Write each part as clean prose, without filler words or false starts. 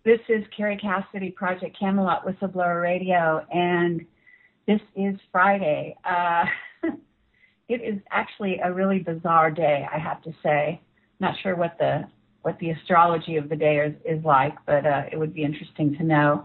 This is Carrie Cassidy, Project Camelot Whistleblower Radio, and this is Friday. It is actually a really bizarre day, I have to say. Not sure what the astrology of the day is like, but it would be interesting to know.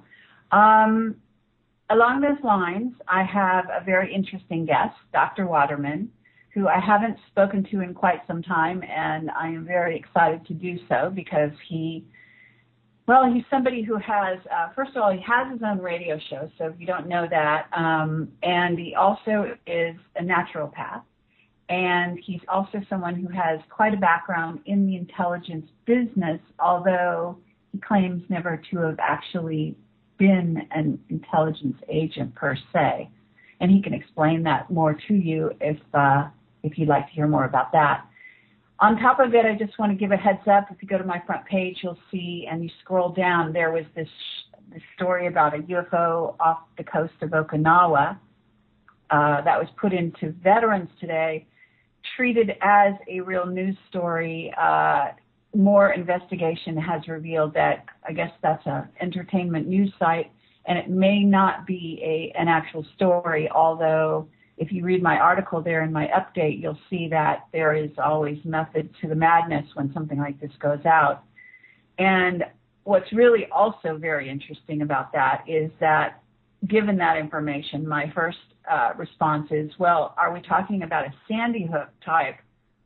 Along those lines, I have a very interesting guest, Dr. Waterman, who I haven't spoken to in quite some time, and I am very excited to do so because he's somebody who has, first of all, he has his own radio show, so if you don't know that, and he also is a naturopath, and he's also someone who has quite a background in the intelligence business, although he claims never to have actually been an intelligence agent per se, and he can explain that more to you if you'd like to hear more about that. On top of it, I just want to give a heads up. If you go to my front page, you'll see, and you scroll down, there was this story about a UFO off the coast of Okinawa that was put into Veterans Today, treated as a real news story. More investigation has revealed that I guess that's an entertainment news site, and it may not be an actual story, although if you read my article there in my update, you'll see that there is always method to the madness when something like this goes out. And what's really also very interesting about that is that given that information, my first response is, well, are we talking about a Sandy Hook type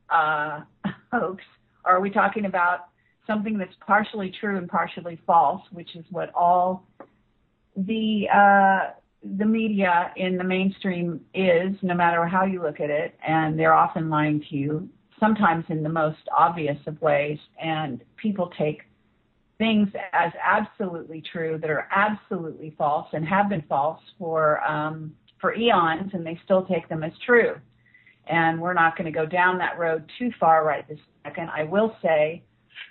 hoax? Or are we talking about something that's partially true and partially false, which is what all the media in the mainstream is, no matter how you look at it, and they're often lying to you, sometimes in the most obvious of ways, and people take things as absolutely true that are absolutely false and have been false for eons, and they still take them as true. And we're not going to go down that road too far right this second. I will say,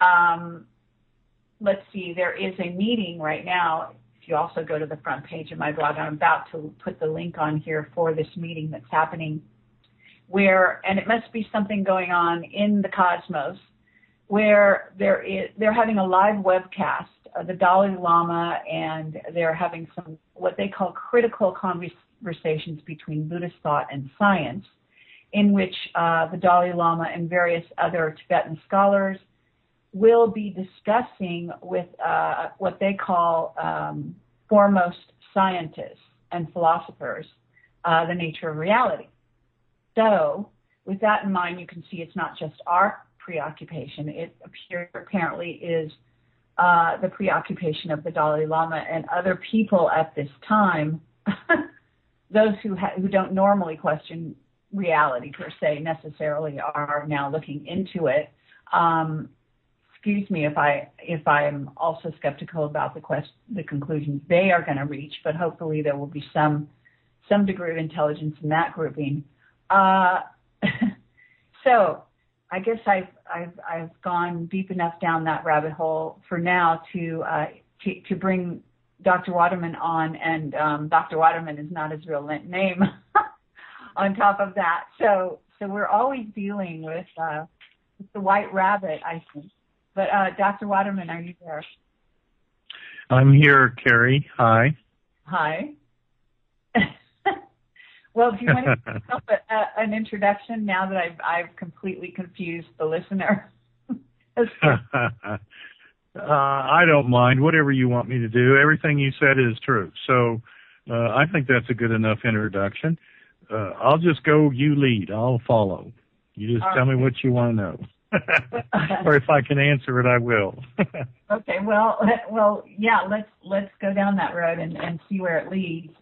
let's see, there is a meeting right now. If you also go to the front page of my blog, I'm about to put the link on here for this meeting that's happening where, and it must be something going on in the cosmos, where they're having a live webcast of the Dalai Lama, and they're having some, what they call critical conversations between Buddhist thought and science, in which the Dalai Lama and various other Tibetan scholars will be discussing with what they call foremost scientists and philosophers the nature of reality. So with that in mind, you can see it's not just our preoccupation. It apparently is the preoccupation of the Dalai Lama and other people at this time, those who don't normally question reality per se necessarily are now looking into it. Excuse me if I'm also skeptical about the conclusions they are going to reach, but hopefully there will be some degree of intelligence in that grouping. So I guess I've gone deep enough down that rabbit hole for now to bring Dr. Waterman on, and Dr. Waterman is not his real name. On top of that, so we're always dealing with the white rabbit, I think. But Dr. Waterman, are you there? I'm here, Carrie. Hi. Hi. Well, do you want to give yourself an introduction now that I've completely confused the listener? I don't mind. Whatever you want me to do. Everything you said is true. So I think that's a good enough introduction. I'll just go, you lead. I'll follow. You just tell me what you want to know. Or if I can answer it, I will. Okay, well, yeah, let's go down that road and see where it leads.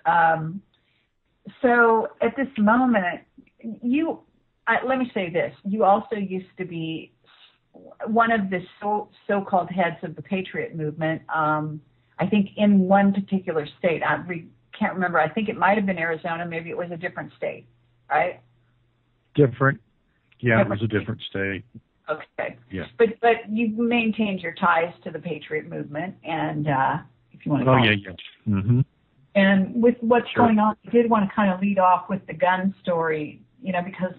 So at this moment, let me say this. You also used to be one of the so-called heads of the Patriot movement, I think in one particular state. I can't remember. I think it might have been Arizona. Maybe it was a different state, right? Different. Yeah, it was a different state. Okay. Yeah. But you've maintained your ties to the Patriot movement, and if you want to. Oh yeah, yes. Mm-hmm. And with what's going on, I did want to kind of lead off with the gun story, because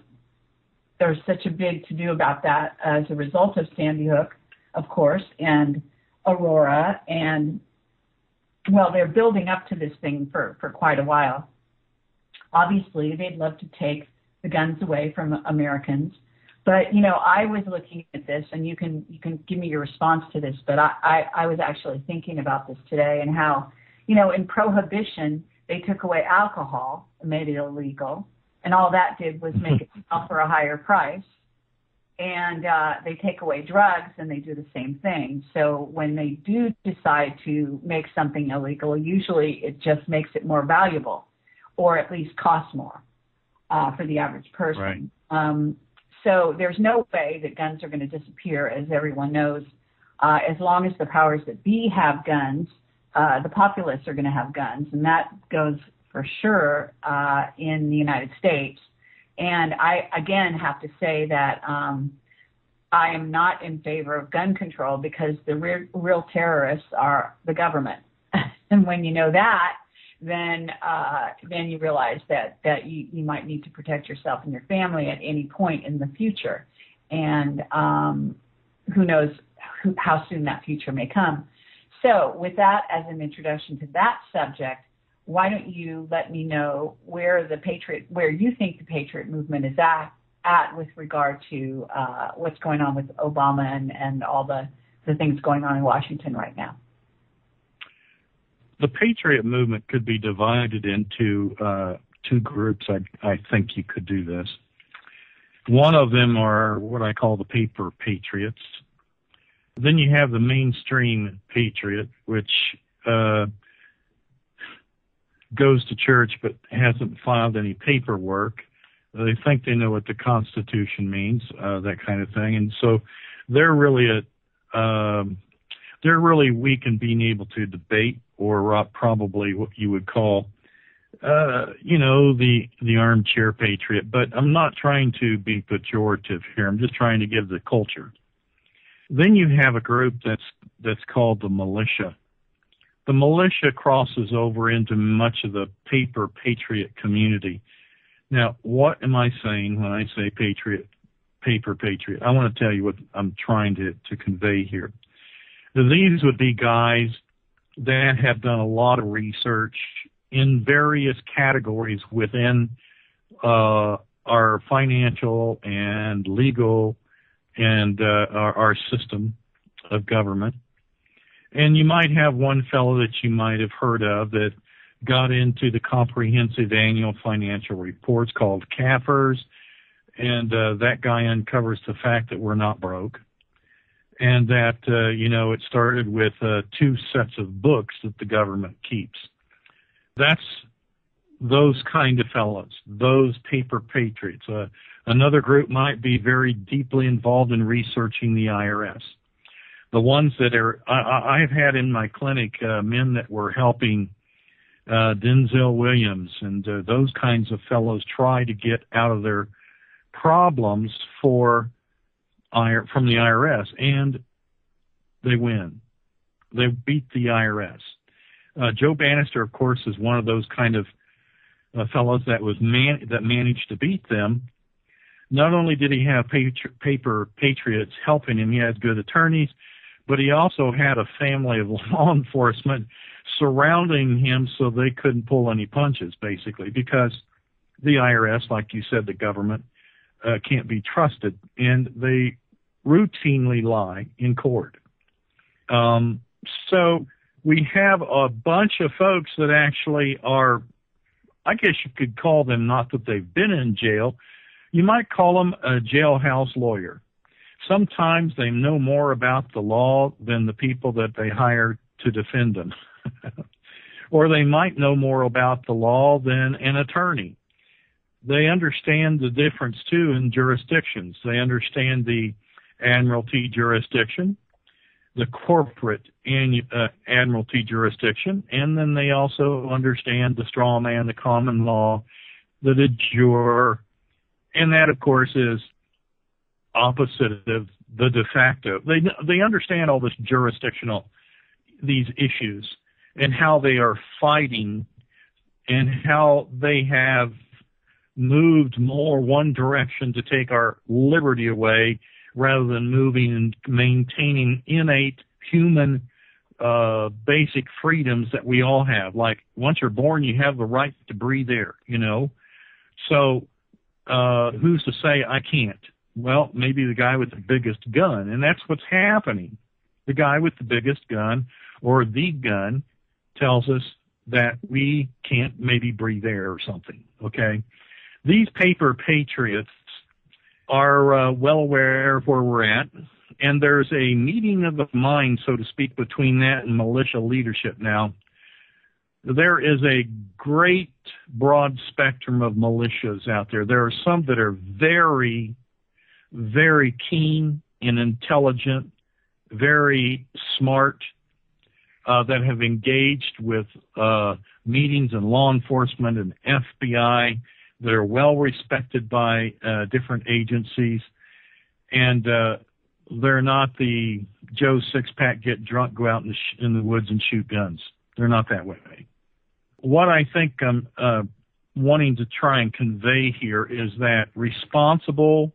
there's such a big to-do about that as a result of Sandy Hook, of course, and Aurora, and well, they're building up to this thing for quite a while. Obviously, they'd love to take the guns away from Americans. But, you know, I was looking at this, and you can give me your response to this, but I was actually thinking about this today and how, you know, in Prohibition, they took away alcohol and made it illegal, and all that did was make it sell for a higher price. And they take away drugs, and they do the same thing. So when they do decide to make something illegal, usually it just makes it more valuable, or at least costs more for the average person. Right. So there's no way that guns are going to disappear, as everyone knows. As long as the powers that be have guns, the populace are going to have guns, and that goes for sure in the United States. And I, again, have to say that I am not in favor of gun control because the real terrorists are the government. And when you know that, then you realize that you might need to protect yourself and your family at any point in the future. And who knows how soon that future may come. So with that as an introduction to that subject, why don't you let me know where you think the Patriot movement is at with regard to what's going on with Obama and all the things going on in Washington right now? The Patriot movement could be divided into two groups. I think you could do this. One of them are what I call the paper patriots. Then you have the mainstream patriot, which goes to church but hasn't filed any paperwork. They think they know what the Constitution means, that kind of thing, and so they're really weak in being able to debate, or probably what you would call, the armchair patriot. But I'm not trying to be pejorative here. I'm just trying to give the culture. Then you have a group that's called the militia. The militia crosses over into much of the paper patriot community. Now, what am I saying when I say paper patriot? I want to tell you what I'm trying to convey here. These would be guys that have done a lot of research in various categories within our financial and legal and our system of government. And you might have one fellow that you might have heard of that got into the comprehensive annual financial reports called CAFRs, and that guy uncovers the fact that we're not broke, and that, it started with 2 sets of books that the government keeps. That's those kind of fellows, those paper patriots. Another group might be very deeply involved in researching the IRS. The ones that I've had in my clinic men that were helping Denzel Williams and those kinds of fellows try to get out of their problems from the IRS, and they win. They beat the IRS. Joe Bannister, of course, is one of those kind of fellows that managed to beat them. Not only did he have paper patriots helping him, he had good attorneys, but he also had a family of law enforcement surrounding him so they couldn't pull any punches, basically, because the IRS, like you said, the government, can't be trusted, and they routinely lie in court. So we have a bunch of folks that actually are, I guess you could call them, not that they've been in jail, you might call them a jailhouse lawyer. Sometimes they know more about the law than the people that they hire to defend them. Or they might know more about the law than an attorney. They understand the difference, too, in jurisdictions. They understand the admiralty jurisdiction, the corporate admiralty jurisdiction, and then they also understand the straw man, the common law, the de jure, and that, of course, is opposite of the de facto. They understand all this these issues, and how they are fighting, and how they have moved more one direction to take our liberty away rather than moving and maintaining innate human basic freedoms that we all have. Like once you're born, you have the right to breathe air, you know. So who's to say I can't? Well, maybe the guy with the biggest gun, and that's what's happening. The guy with the biggest gun or the gun tells us that we can't maybe breathe air or something, okay? These paper patriots are well aware of where we're at, and there's a meeting of the mind, so to speak, between that and militia leadership now. There is a great broad spectrum of militias out there. There are some that are very, very keen and intelligent, very smart, that have engaged with meetings in law enforcement and FBI. They're well respected by different agencies, and they're not the Joe Six-Pack, get drunk, go out in the woods and shoot guns. They're not that way. What I think I'm wanting to try and convey here is that responsible,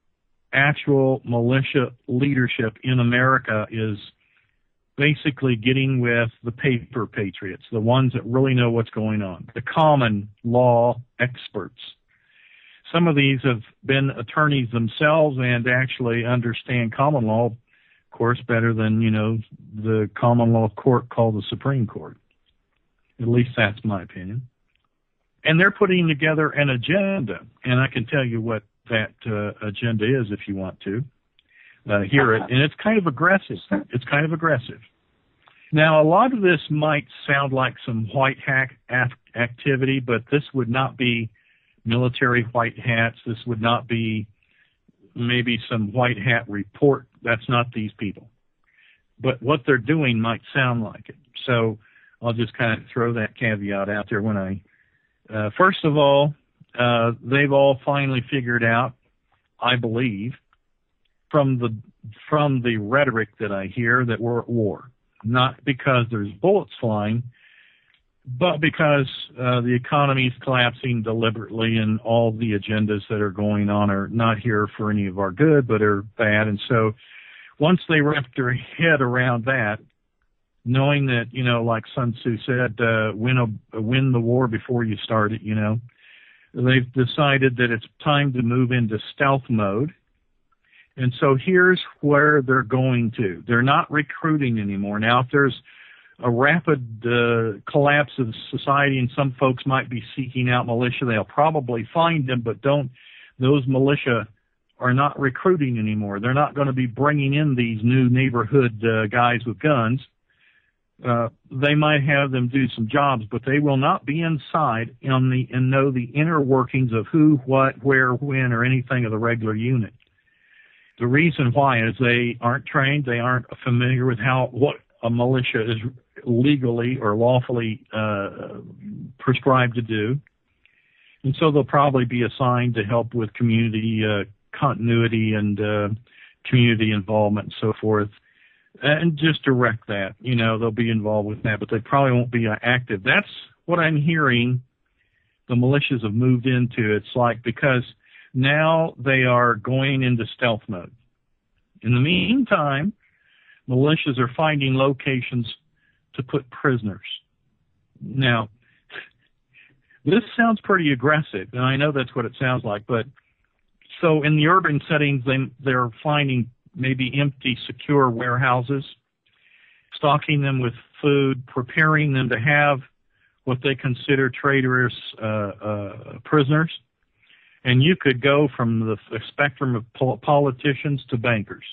actual militia leadership in America is basically getting with the paper patriots, the ones that really know what's going on, the common law experts. Some of these have been attorneys themselves and actually understand common law, of course, better than, you know, the common law court called the Supreme Court. At least that's my opinion. And they're putting together an agenda, and I can tell you what that agenda is if you want to hear it. And it's kind of aggressive. It's kind of aggressive. Now, a lot of this might sound like some white hat activity, but this would not be military white hats. This would not be maybe some white hat report. That's not these people. But what they're doing might sound like it. So I'll just kind of throw that caveat out there when I, first of all, they've all finally figured out, I believe, from the rhetoric that I hear, that we're at war. Not because there's bullets flying, but because the economy is collapsing deliberately, and all the agendas that are going on are not here for any of our good, but are bad. And so once they wrap their head around that, knowing that, you know, like Sun Tzu said, win the war before you start it, you know, they've decided that it's time to move into stealth mode. And so here's where they're going to. They're not recruiting anymore. Now, if there's a rapid collapse of society and some folks might be seeking out militia, they'll probably find them, but those militia are not recruiting anymore. They're not going to be bringing in these new neighborhood guys with guns. They might have them do some jobs, but they will not be inside and know the inner workings of who, what, where, when, or anything of the regular unit. The reason why is they aren't trained, they aren't familiar with what a militia is legally or lawfully prescribed to do. And so they'll probably be assigned to help with community continuity and community involvement and so forth. And just direct that, you know, they'll be involved with that, but they probably won't be active. That's what I'm hearing the militias have moved into. It's like, because now they are going into stealth mode. In the meantime, militias are finding locations to put prisoners. Now, this sounds pretty aggressive, and I know that's what it sounds like, but so in the urban settings, they're finding maybe empty, secure warehouses, stocking them with food, preparing them to have what they consider traitorous prisoners. And you could go from the spectrum of politicians to bankers.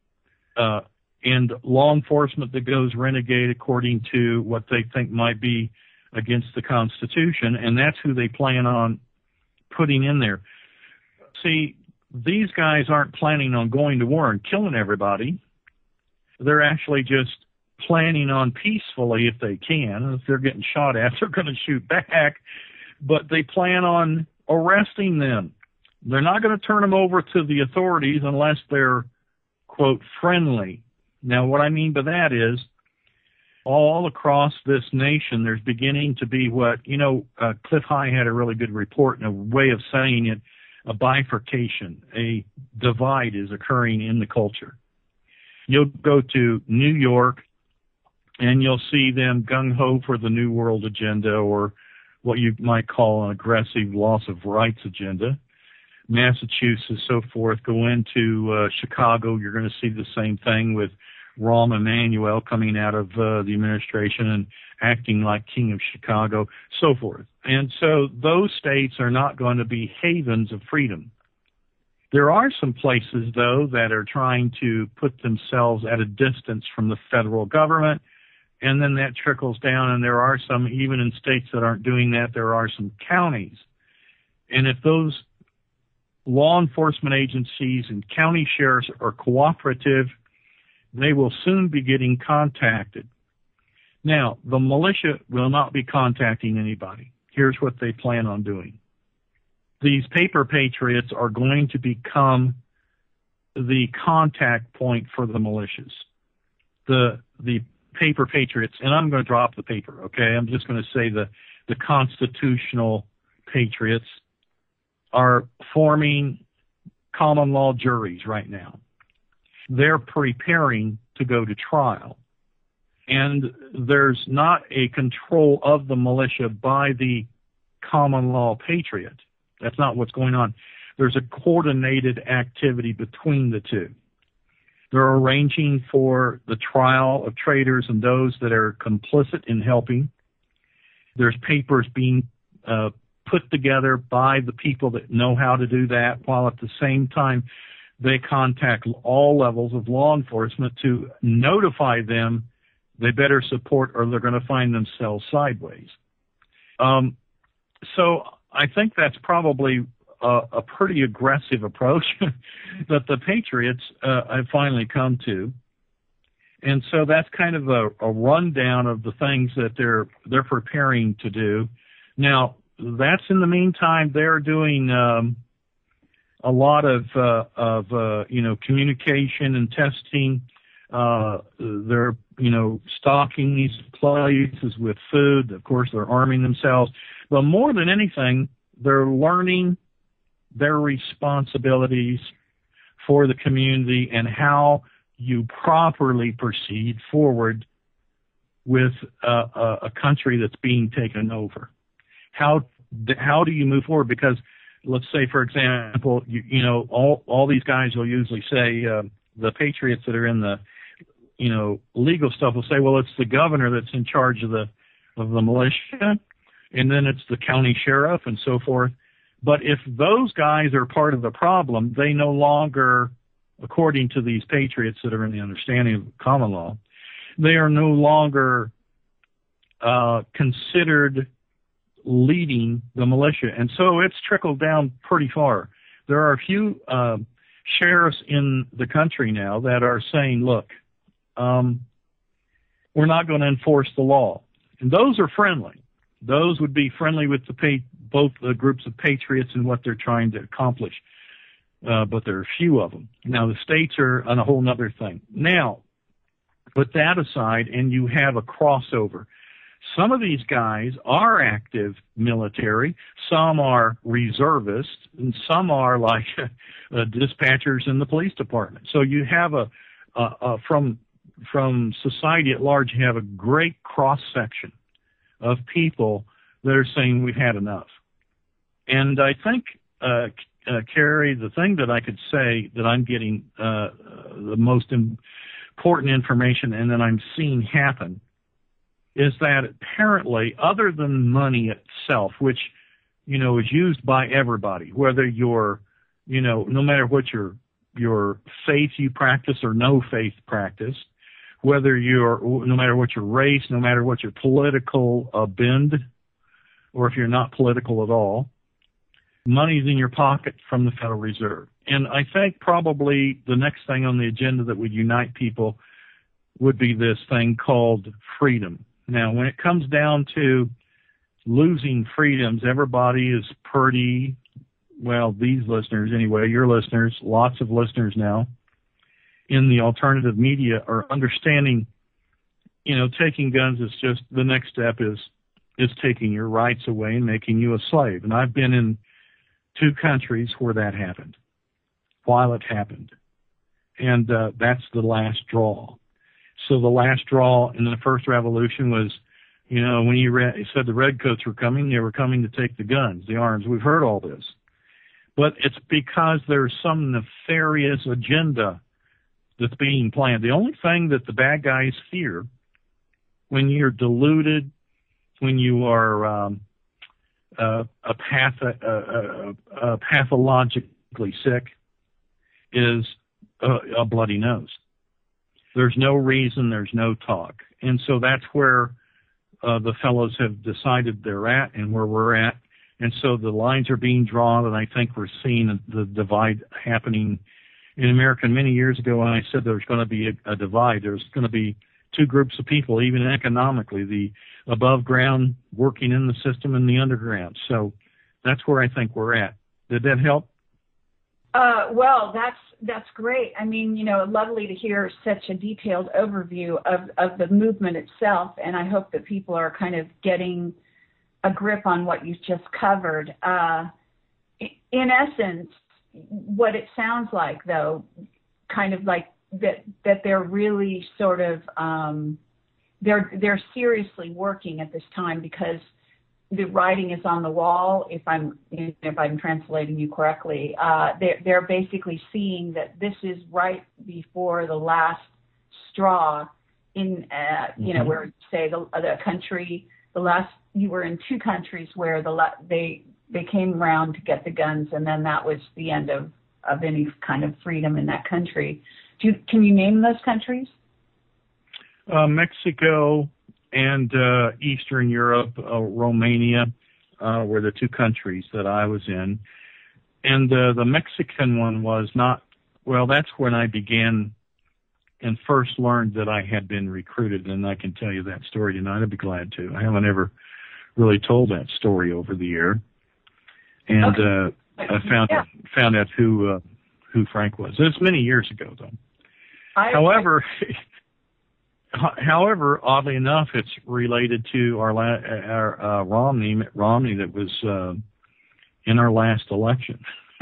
And law enforcement that goes renegade according to what they think might be against the Constitution, and that's who they plan on putting in there. See, these guys aren't planning on going to war and killing everybody. They're actually just planning on peacefully, if they can. If they're getting shot at, they're going to shoot back. But they plan on arresting them. They're not going to turn them over to the authorities unless they're, quote, friendly. Now, what I mean by that is, all across this nation, there's beginning to be what, you know, Cliff High had a really good report and a way of saying it, a bifurcation, a divide is occurring in the culture. You'll go to New York and you'll see them gung-ho for the New World agenda, or what you might call an aggressive loss of rights agenda. Massachusetts, so forth, go into Chicago. You're going to see the same thing with Rahm Emanuel coming out of the administration and acting like King of Chicago, so forth. And so those states are not going to be havens of freedom. There are some places, though, that are trying to put themselves at a distance from the federal government, and then that trickles down, and there are some, even in states that aren't doing that, there are some counties. And if those law enforcement agencies and county sheriffs are cooperative, they will soon be getting contacted. Now, the militia will not be contacting anybody. Here's what they plan on doing. These paper patriots are going to become the contact point for the militias. The paper patriots, and I'm going to drop the paper, okay? I'm just going to say the constitutional patriots are forming common law juries right now. They're preparing to go to trial. And there's not a control of the militia by the common law patriot. That's not what's going on. There's a coordinated activity between the two. They're arranging for the trial of traitors and those that are complicit in helping. There's papers being put together by the people that know how to do that, while at the same time they contact all levels of law enforcement to notify them they better support or they're going to find themselves sideways. So I think that's probably a pretty aggressive approach that the patriots have finally come to. And so that's kind of a rundown of the things that they're preparing to do. Now, that's in the meantime, they're doing a lot of communication and testing. They're, stocking these places with food. Of course, they're arming themselves. But more than anything, they're learning their responsibilities for the community and how you properly proceed forward with a country that's being taken over. How do you move forward? Because let's say, for example, all these guys will usually say, the patriots that are in the legal stuff will say, well, it's the governor that's in charge of the militia, and then it's the county sheriff and so forth. But if those guys are part of the problem, they no longer, according to these patriots that are in the understanding of common law, they are no longer considered leading the militia. And so it's trickled down pretty far. There are a few sheriffs in the country now that are saying, look, we're not going to enforce the law. And those are friendly. Those would be friendly with both the groups of patriots and what they're trying to accomplish. But there are a few of them. Now, the states are on a whole other thing. Now, put that aside, and you have a crossover. Some of these guys are active military, some are reservists, and some are like dispatchers in the police department. So you have from society at large, you have a great cross-section of people that are saying we've had enough. And I think, Carrie, the thing that I could say that I'm getting the most important information and that I'm seeing happen is that apparently, other than money itself, which, is used by everybody, whether you're, no matter what your faith you practice or no faith practice, whether no matter what your race, no matter what your political bend, or if you're not political at all, money's in your pocket from the Federal Reserve. And I think probably the next thing on the agenda that would unite people would be this thing called freedom. Now, when it comes down to losing freedoms, everybody is pretty, well, these listeners anyway, your listeners, lots of listeners now in the alternative media are understanding, taking guns is just the next step is taking your rights away and making you a slave. And I've been in 2 countries where that happened, while it happened. And that's the last draw. So the last straw in the first revolution was, you know, when you said the redcoats were coming, they were coming to take the guns, the arms. We've heard all this. But it's because there's some nefarious agenda that's being planned. The only thing that the bad guys fear when you're deluded, when you are pathologically sick, is a bloody nose. There's no reason, there's no talk. And so that's where the fellows have decided they're at and where we're at. And so the lines are being drawn, and I think we're seeing the divide happening in America. Many years ago, when I said there's going to be a divide, there's going to be two groups of people, even economically, the above ground working in the system and the underground. So that's where I think we're at. Did that help? Well, that's great. I mean, you know, lovely to hear such a detailed overview of the movement itself, and I hope that people are kind of getting a grip on what you've just covered. In essence, what it sounds like, though, kind of like that they're really sort of they're seriously working at this time, because the writing is on the wall. If I'm translating you correctly, they're basically seeing that this is right before the last straw in you know, where say the country, the last, you were in two countries where they came around to get the guns, and then that was the end of any kind of freedom in that country. Can you name those countries? Mexico and Eastern Europe, Romania were the two countries that I was in. And the Mexican one was not, well, that's when I began and first learned that I had been recruited, and I can tell you that story tonight. I'd be glad to. I haven't ever really told that story over the year. And okay. I found out who Frank was. It was many years ago, though. However, oddly enough, it's related to our Romney that was in our last election.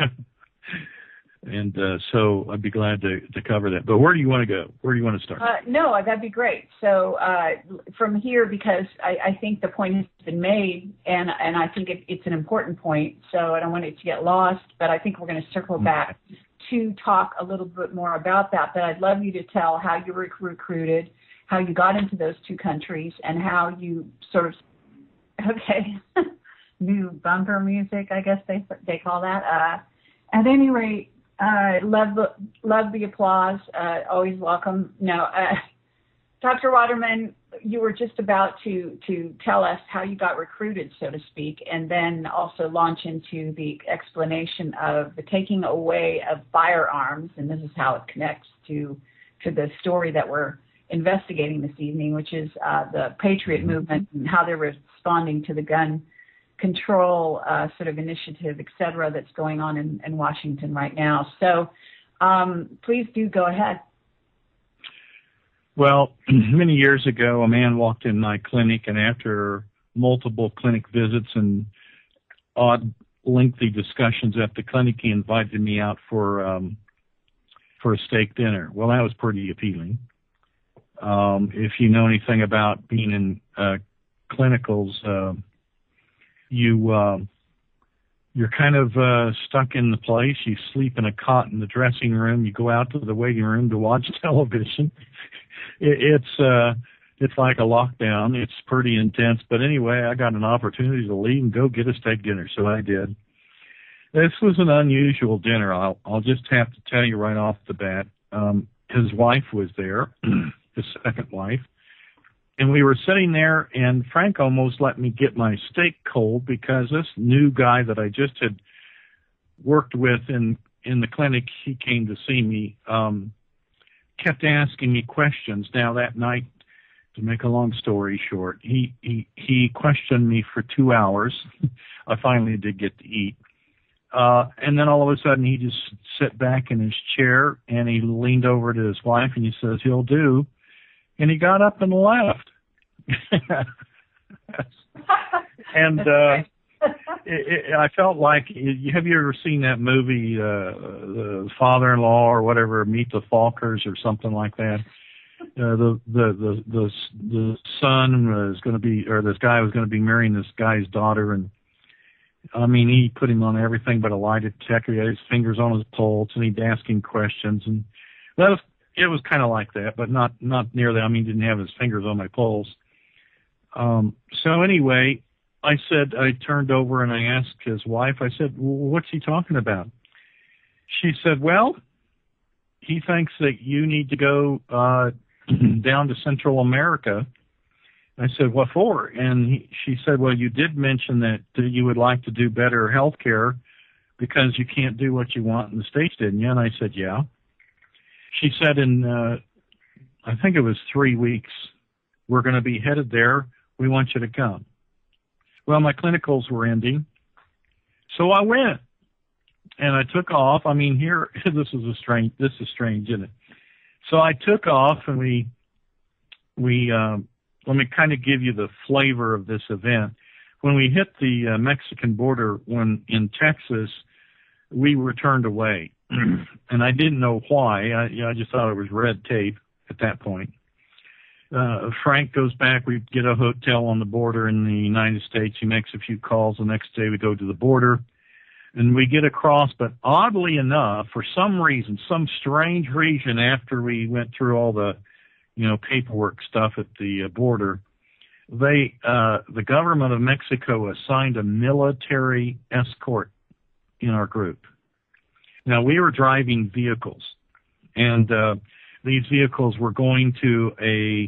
And so I'd be glad to cover that. But where do you want to go? Where do you want to start? No, that'd be great. So from here, because I think the point has been made, and I think it's an important point, so I don't want it to get lost, but I think we're going to circle back to talk a little bit more about that. But I'd love you to tell how you were recruited, how you got into those two countries, and how you sort of, okay, new bumper music, I guess they call that. At any rate, love the applause. Always welcome. No, Dr. Waterman, you were just about to tell us how you got recruited, so to speak, and then also launch into the explanation of the taking away of firearms, and this is how it connects to the story that we're investigating this evening, which is the Patriot movement and how they're responding to the gun control sort of initiative, et cetera, that's going on in Washington right now. So please do go ahead. Well, many years ago, a man walked in my clinic, and after multiple clinic visits and odd, lengthy discussions at the clinic, he invited me out for a steak dinner. Well, that was pretty appealing. If you know anything about being in clinicals, you're kind of stuck in the place. You sleep in a cot in the dressing room. You go out to the waiting room to watch television. It's like a lockdown. It's pretty intense. But anyway, I got an opportunity to leave and go get a steak dinner, so I did. This was an unusual dinner. I'll just have to tell you right off the bat. His wife was there, his second wife. And we were sitting there, and Frank almost let me get my steak cold, because this new guy that I just had worked with in the clinic, he came to see me, kept asking me questions. Now, that night, to make a long story short, he questioned me for 2 hours. I finally did get to eat. And then all of a sudden, he just sat back in his chair, and he leaned over to his wife, and he says, "He'll do." And he got up and left. And I felt like, have you ever seen that movie, The Father-in-Law or whatever, Meet the Falkers or something like that? the son was going to be, or this guy was going to be marrying this guy's daughter, and I mean, he put him on everything but a lie detector. He had his fingers on his pulse, and he'd ask him questions, and it was kind of like that, but not near that. I mean, he didn't have his fingers on my pulse. So anyway, I turned over and I asked his wife, I said, well, what's he talking about? She said, well, he thinks that you need to go down to Central America. I said, what for? And she said, well, you did mention that you would like to do better health care because you can't do what you want in the States, didn't you? And I said, yeah. She said, in, I think it was 3 weeks, we're going to be headed there. We want you to come. Well, my clinicals were ending, so I went. And I took off. I mean, this is strange, isn't it? So I took off, and we let me kind of give you the flavor of this event. When we hit the Mexican border in Texas, we were turned away. And I didn't know why. I just thought it was red tape at that point. Frank goes back. We get a hotel on the border in the United States. He makes a few calls. The next day we go to the border. And we get across, but oddly enough, for some reason, some strange reason, after we went through all the, paperwork stuff at the border, the government of Mexico assigned a military escort in our group. Now, we were driving vehicles, and these vehicles were going to a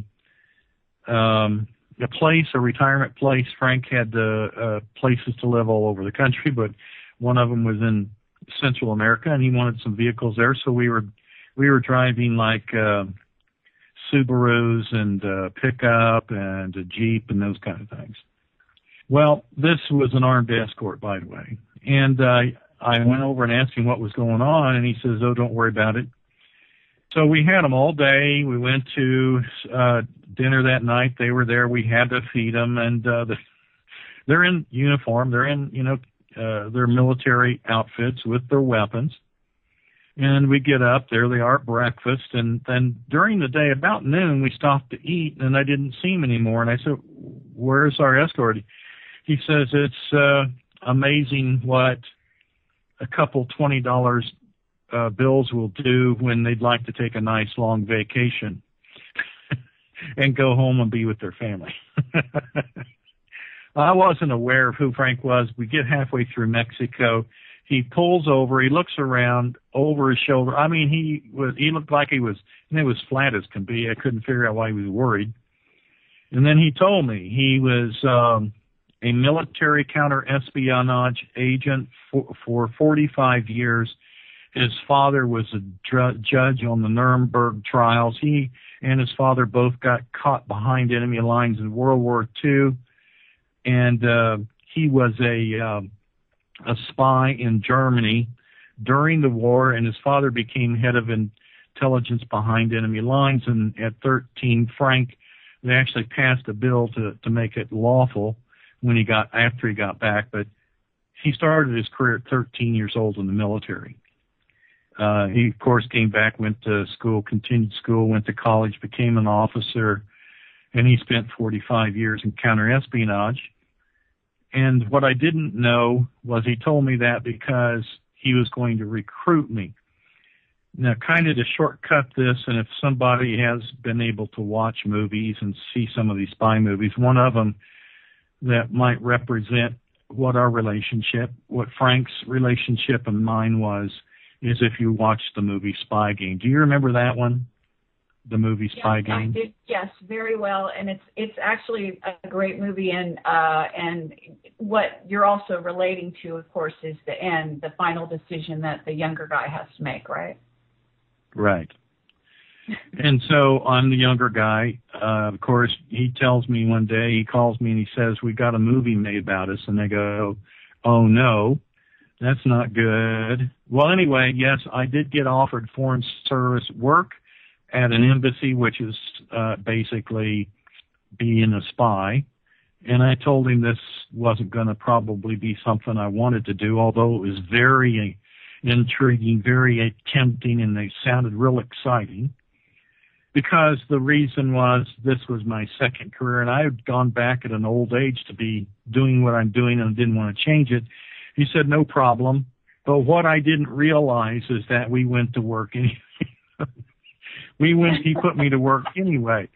retirement place. Frank had places to live all over the country, but one of them was in Central America, and he wanted some vehicles there. So we were driving like Subarus and pickup and a Jeep and those kind of things. Well, this was an armed escort, by the way. And I went over and asked him what was going on, and he says, "Oh, don't worry about it." So we had them all day. We went to dinner that night. They were there. We had to feed them, and they're in uniform. They're in, their military outfits with their weapons. And we get up, there they are at breakfast, and then during the day, about noon, we stopped to eat, and I didn't see him anymore. And I said, "Where's our escort?" He says, "It's amazing what a couple $20 bills will do when they'd like to take a nice long vacation and go home and be with their family." I wasn't aware of who Frank was. We get halfway through Mexico. He pulls over. He looks around over his shoulder. I mean, he looked like it was flat as can be. I couldn't figure out why he was worried. And then he told me he was a military counter-espionage agent for 45 years. His father was a judge on the Nuremberg trials. He and his father both got caught behind enemy lines in World War II. And he was a spy in Germany during the war, and his father became head of intelligence behind enemy lines. And at 13, Frank, they actually passed a bill to make it lawful after he got back. But he started his career at 13 years old in the military. He, of course, came back, went to school, continued school, went to college, became an officer, and he spent 45 years in counterespionage. And what I didn't know was he told me that because he was going to recruit me. Now, kind of to shortcut this, and if somebody has been able to watch movies and see some of these spy movies, one of them that might represent what Frank's relationship and mine was, is if you watched the movie Spy Game. Do you remember that one? The movie Spy Game? I did, yes, very well, and it's actually a great movie, and what you're also relating to, of course, is the end, the final decision that the younger guy has to make, right? Right. And so I'm the younger guy. Of course, he tells me one day, he calls me and he says, "We got a movie made about us," and I go, "Oh no, that's not good." Well, anyway, yes, I did get offered foreign service work at an embassy, which is basically being a spy. And I told him this wasn't going to probably be something I wanted to do, although it was very intriguing, very tempting, and they sounded real exciting. because the reason was this was my second career, and I had gone back at an old age to be doing what I'm doing and didn't want to change it. He said, no problem. But what I didn't realize is that we went to work anyway. He put me to work anyway.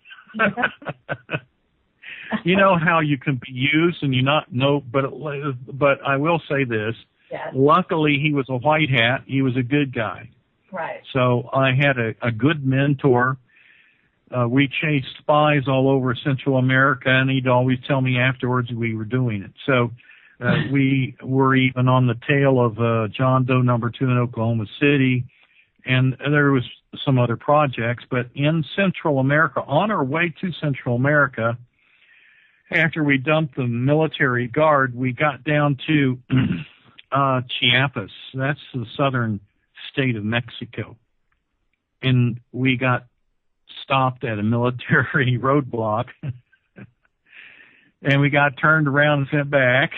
You know how you can be used and you not know, but I will say this. Yes. Luckily, he was a white hat. He was a good guy. Right. So I had a good mentor. We chased spies all over Central America, and he'd always tell me afterwards we were doing it. So we were even on the tail of John Doe number 2 in Oklahoma City, and there was some other projects. But in Central America, on our way to Central America, after we dumped the military guard, we got down to Chiapas. That's the southern state of Mexico. And we got stopped at a military roadblock. And we got turned around and sent back.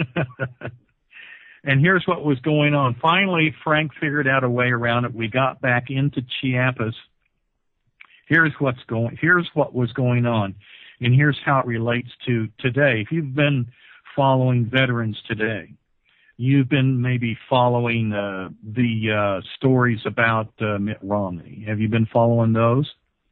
And here's what was going on. Finally, Frank figured out a way around it. We got back into Chiapas. Here's what was going on. And here's how it relates to today. If you've been following veterans today, you've been maybe following the stories about Mitt Romney. Have you been following those?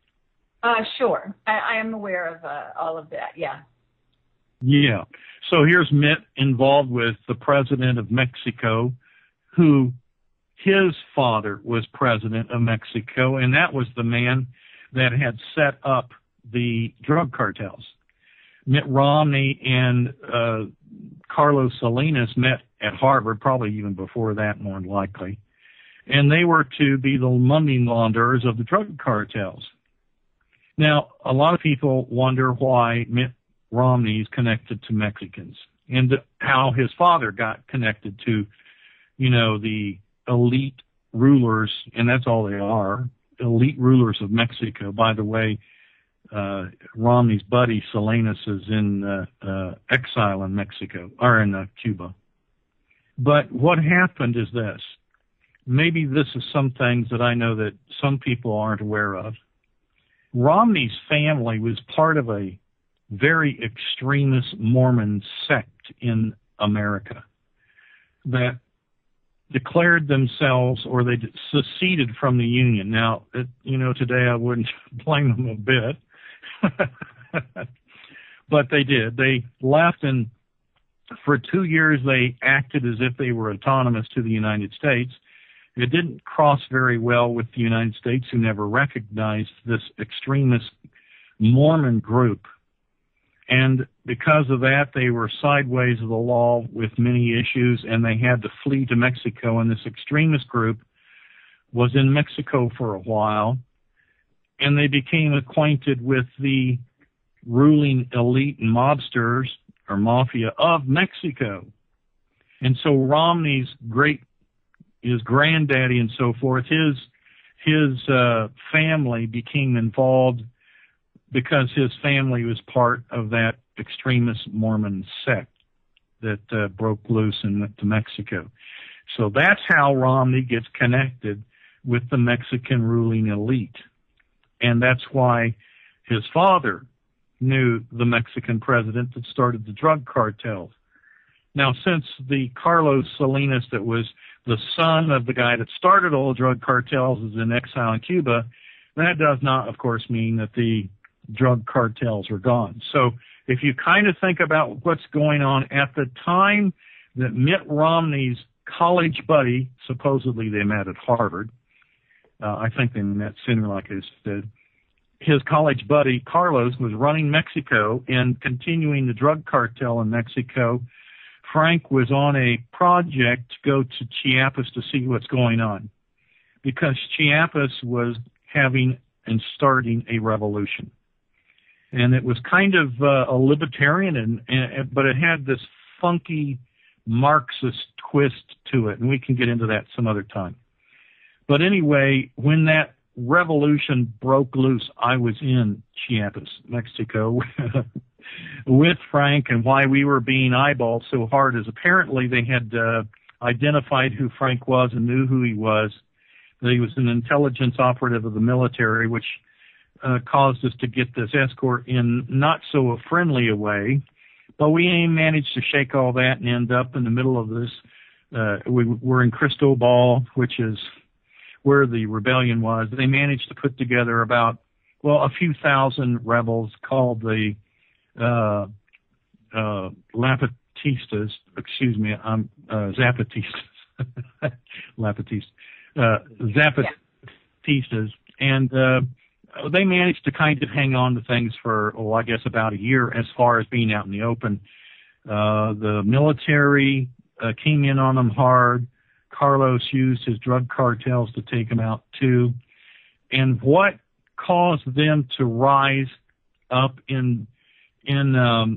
Sure. I am aware of all of that, yeah. Yeah. So here's Mitt involved with the president of Mexico, who his father was president of Mexico, and that was the man that had set up the drug cartels. Mitt Romney and Carlos Salinas met at Harvard, probably even before that, more than likely. And they were to be the money launderers of the drug cartels. Now, a lot of people wonder why Mitt Romney is connected to Mexicans and how his father got connected to, the elite rulers, and that's all they are, elite rulers of Mexico. By the way, Romney's buddy Salinas is in exile in Mexico, or in Cuba. But what happened is this. Maybe this is some things that I know that some people aren't aware of. Romney's family was part of a very extremist Mormon sect in America that declared themselves, or they seceded from the Union. Now, today I wouldn't blame them a bit, but they did. They left, and for 2 years they acted as if they were autonomous to the United States. It didn't cross very well with the United States, who never recognized this extremist Mormon group. And because of that, they were sideways of the law with many issues, and they had to flee to Mexico. And this extremist group was in Mexico for a while, and they became acquainted with the ruling elite and mobsters, or mafia, of Mexico. And so Romney's his granddaddy and so forth, his family became involved because his family was part of that extremist Mormon sect that broke loose and went to Mexico. So that's how Romney gets connected with the Mexican ruling elite. And that's why his father knew the Mexican president that started the drug cartels. Now, since the Carlos Salinas, that was the son of the guy that started all the drug cartels, is in exile in Cuba, that does not, of course, mean that the drug cartels are gone. So if you kind of think about what's going on at the time that Mitt Romney's college buddy, supposedly they met at Harvard, I think they met sooner, like I said, his college buddy Carlos was running Mexico and continuing the drug cartel in Mexico. Frank was on a project to go to Chiapas to see what's going on, because Chiapas was having and starting a revolution. And it was kind of a libertarian, but it had this funky Marxist twist to it, and we can get into that some other time. But anyway, when that revolution broke loose, I was in Chiapas, Mexico, with Frank, and why we were being eyeballed so hard is apparently they had identified who Frank was and knew who he was, that he was an intelligence operative of the military, which caused us to get this escort in not so a friendly a way, but we managed to shake all that and end up in the middle of this. We're in Cristobal, which is where the rebellion was. They managed to put together about, a few thousand rebels called the Zapatistas. Zapatistas. And they managed to kind of hang on to things for, I guess about a year as far as being out in the open. The military came in on them hard. Carlos used his drug cartels to take them out too. And what caused them to rise up in Chiapas,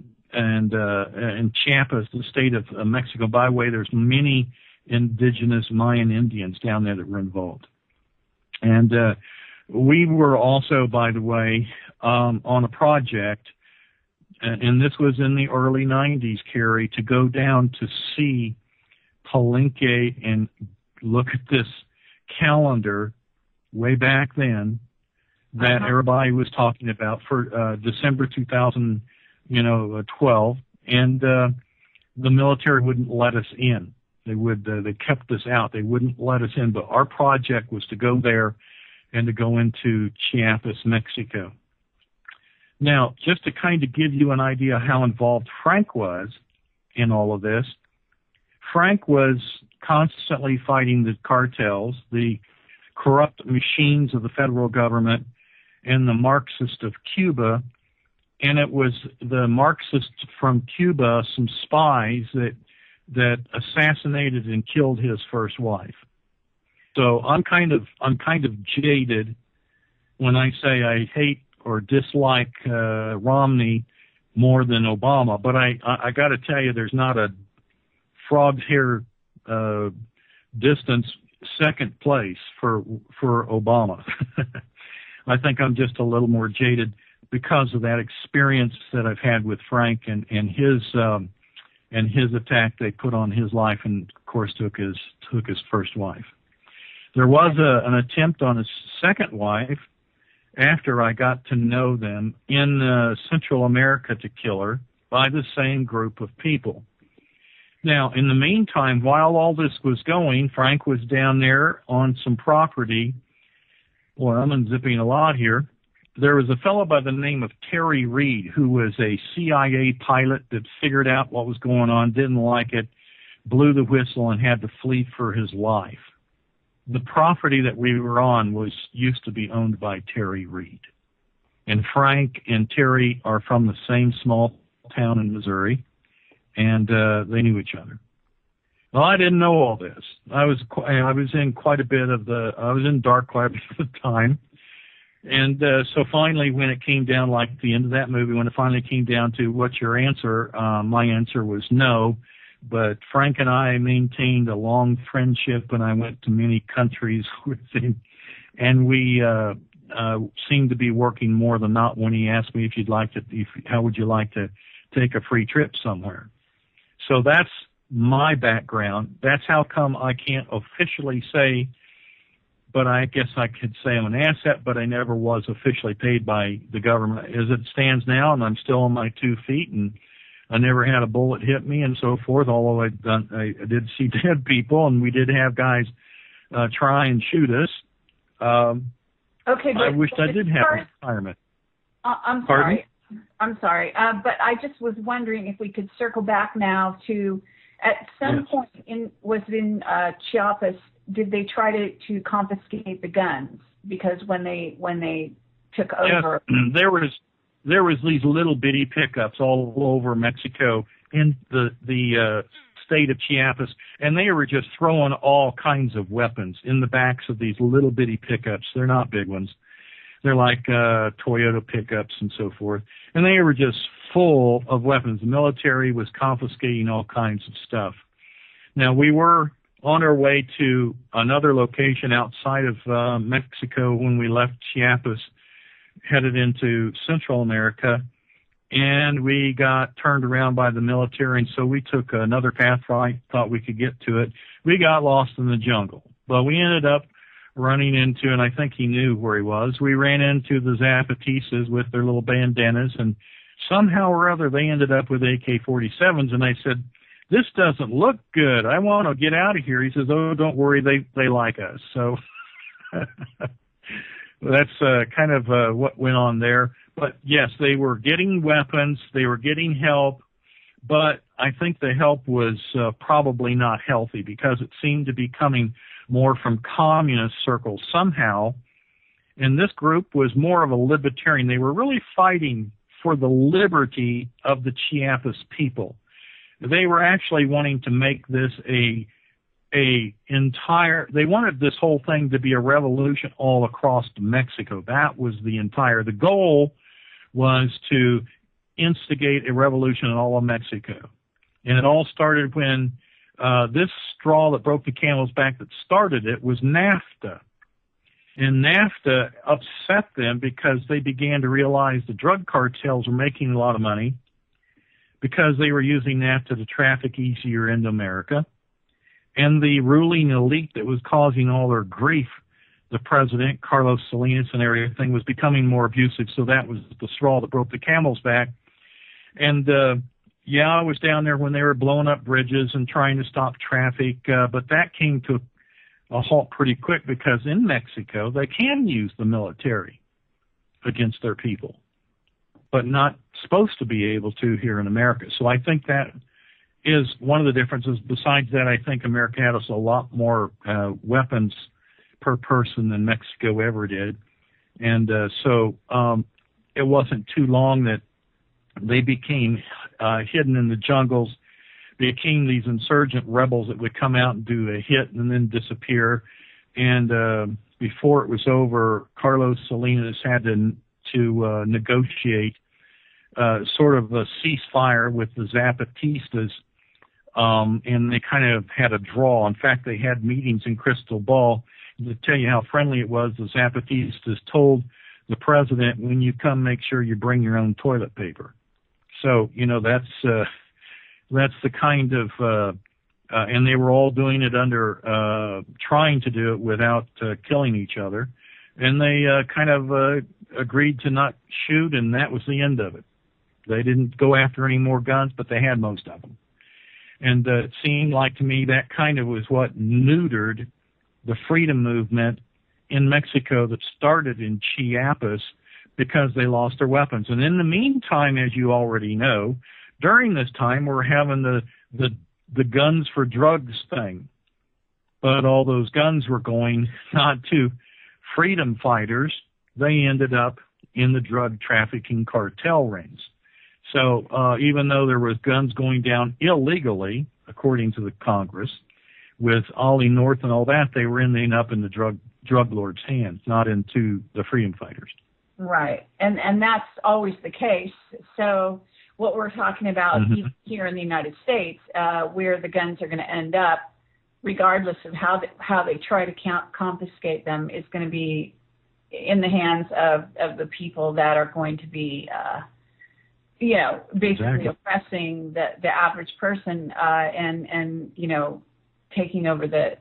the state of Mexico? By the way, there's many indigenous Mayan Indians down there that were involved. And we were also, by the way, on a project, and this was in the early 90s, Carrie, to go down to see Palenque and look at this calendar way back then that everybody was talking about for December 2012, and the military wouldn't let us in. They kept us out. They wouldn't let us in. But our project was to go there and to go into Chiapas, Mexico. Now, just to kind of give you an idea how involved Frank was in all of this, Frank was constantly fighting the cartels, the corrupt machines of the federal government, and the Marxists of Cuba. And it was the Marxists from Cuba, some spies that assassinated and killed his first wife. So I'm kind of jaded when I say I hate or dislike Romney more than Obama. But I got to tell you, there's not a frog's hair distance second place for Obama. I think I'm just a little more jaded because of that experience that I've had with Frank and his attack they put on his life, and of course took his first wife. There was an attempt on his second wife after I got to know them in Central America to kill her by the same group of people. Now, in the meantime, while all this was going, Frank was down there on some property. Well, I'm unzipping a lot here. There was a fellow by the name of Terry Reed, who was a CIA pilot that figured out what was going on, didn't like it, blew the whistle, and had to flee for his life. The property that we were on used to be owned by Terry Reed. And Frank and Terry are from the same small town in Missouri, and they knew each other. Well, I didn't know all this. I was in quite a bit of I was in dark quite a bit of the time. And so finally, when it came down, like the end of that movie, when it finally came down to what's your answer, my answer was no. But Frank and I maintained a long friendship, and I went to many countries with him. And we seemed to be working more than not when he asked me how would you like to take a free trip somewhere. So that's my background. That's how come I can't officially say, but I guess I could say I'm an asset, but I never was officially paid by the government. As it stands now, and I'm still on my 2 feet, and I never had a bullet hit me and so forth, although I did see dead people, and we did have guys try and shoot us. Okay, but I wished I did have a retirement. I'm sorry. I'm sorry. But I just was wondering if we could circle back now to, at some point in Chiapas, did they try to confiscate the guns? Because when they took over, there was these little bitty pickups all over Mexico in the state of Chiapas, and they were just throwing all kinds of weapons in the backs of these little bitty pickups. They're not big ones. They're like Toyota pickups and so forth, and they were just full of weapons. The military was confiscating all kinds of stuff. Now, we were on our way to another location outside of Mexico when we left Chiapas, headed into Central America, and we got turned around by the military, and so we took another path right, thought we could get to it. We got lost in the jungle, but we ended up running into, and I think he knew where he was, we ran into the Zapatistas with their little bandanas, and somehow or other they ended up with AK-47s, and I said, this doesn't look good. I want to get out of here. He says, oh, don't worry, they like us. So that's kind of what went on there. But, yes, they were getting weapons. They were getting help. But I think the help was probably not healthy because it seemed to be coming more from communist circles somehow. And this group was more of a libertarian. They were really fighting for the liberty of the Chiapas people. They were actually wanting to make this they wanted this whole thing to be a revolution all across Mexico. That was the goal was to instigate a revolution in all of Mexico. And it all started when this straw that broke the camel's back that started it was NAFTA. And NAFTA upset them because they began to realize the drug cartels were making a lot of money because they were using NAFTA to traffic easier into America. And the ruling elite that was causing all their grief, the president, Carlos Salinas, and everything, was becoming more abusive. So that was the straw that broke the camel's back. And, I was down there when they were blowing up bridges and trying to stop traffic, but that came to a halt pretty quick because in Mexico they can use the military against their people, but not supposed to be able to here in America. So I think that is one of the differences. Besides that, I think America had us a lot more weapons per person than Mexico ever did. And so it wasn't too long that they became hidden in the jungles, became these insurgent rebels that would come out and do a hit and then disappear. And before it was over, Carlos Salinas had to negotiate sort of a ceasefire with the Zapatistas, and they kind of had a draw. In fact, they had meetings in Crystal Ball. To tell you how friendly it was, the Zapatistas told the president, when you come, make sure you bring your own toilet paper. So, that's the kind of, and they were all doing it under, trying to do it without killing each other. And they kind of agreed to not shoot, and that was the end of it. They didn't go after any more guns, but they had most of them. And it seemed like to me that kind of was what neutered the freedom movement in Mexico that started in Chiapas because they lost their weapons. And in the meantime, as you already know, during this time we're having the guns for drugs thing. But all those guns were going not to freedom fighters. They ended up in the drug trafficking cartel rings. So even though there was guns going down illegally, according to the Congress, with Ollie North and all that, they were ending up in the drug lords' hands, not into the freedom fighters. Right, and that's always the case. So what we're talking about even here in the United States, where the guns are going to end up, regardless of how they try to confiscate them, is going to be in the hands of the people that are going to be, basically oppressing the average person and taking over the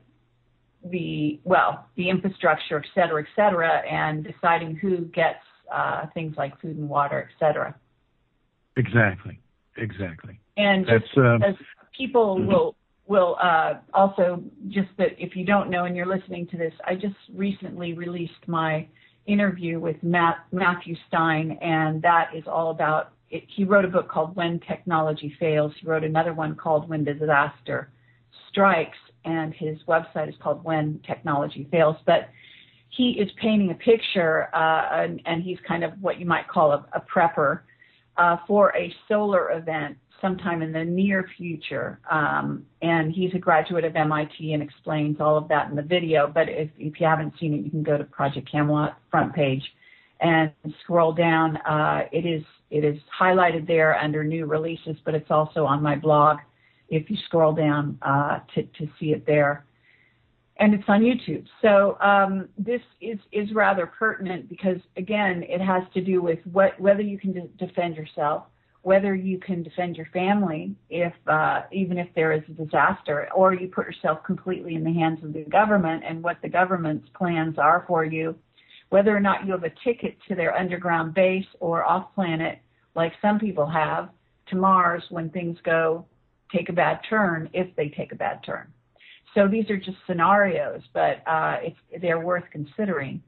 infrastructure, et cetera, and deciding who gets things like food and water, et cetera. Exactly. And as people will also, just that if you don't know and you're listening to this, I just recently released my interview with Matthew Stein, and that is all about it. He wrote a book called When Technology Fails. He wrote another one called When Disaster Strikes, and his website is called When Technology Fails. But he is painting a picture, and he's kind of what you might call a prepper for a solar event sometime in the near future. And he's a graduate of MIT and explains all of that in the video. But if you haven't seen it, you can go to Project Camelot front page and scroll down. It is highlighted there under new releases, but it's also on my blog if you scroll down to see it there. And it's on YouTube. So this is rather pertinent because, again, it has to do with whether you can defend yourself whether you can defend your family if even if there is a disaster, or you put yourself completely in the hands of the government and what the government's plans are for you, whether or not you have a ticket to their underground base or off planet, like some people have, to Mars when things take a bad turn, if they take a bad turn. So these are just scenarios, but they're worth considering.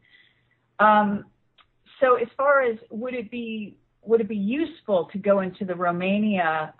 So as far as would it be useful to go into the Romania,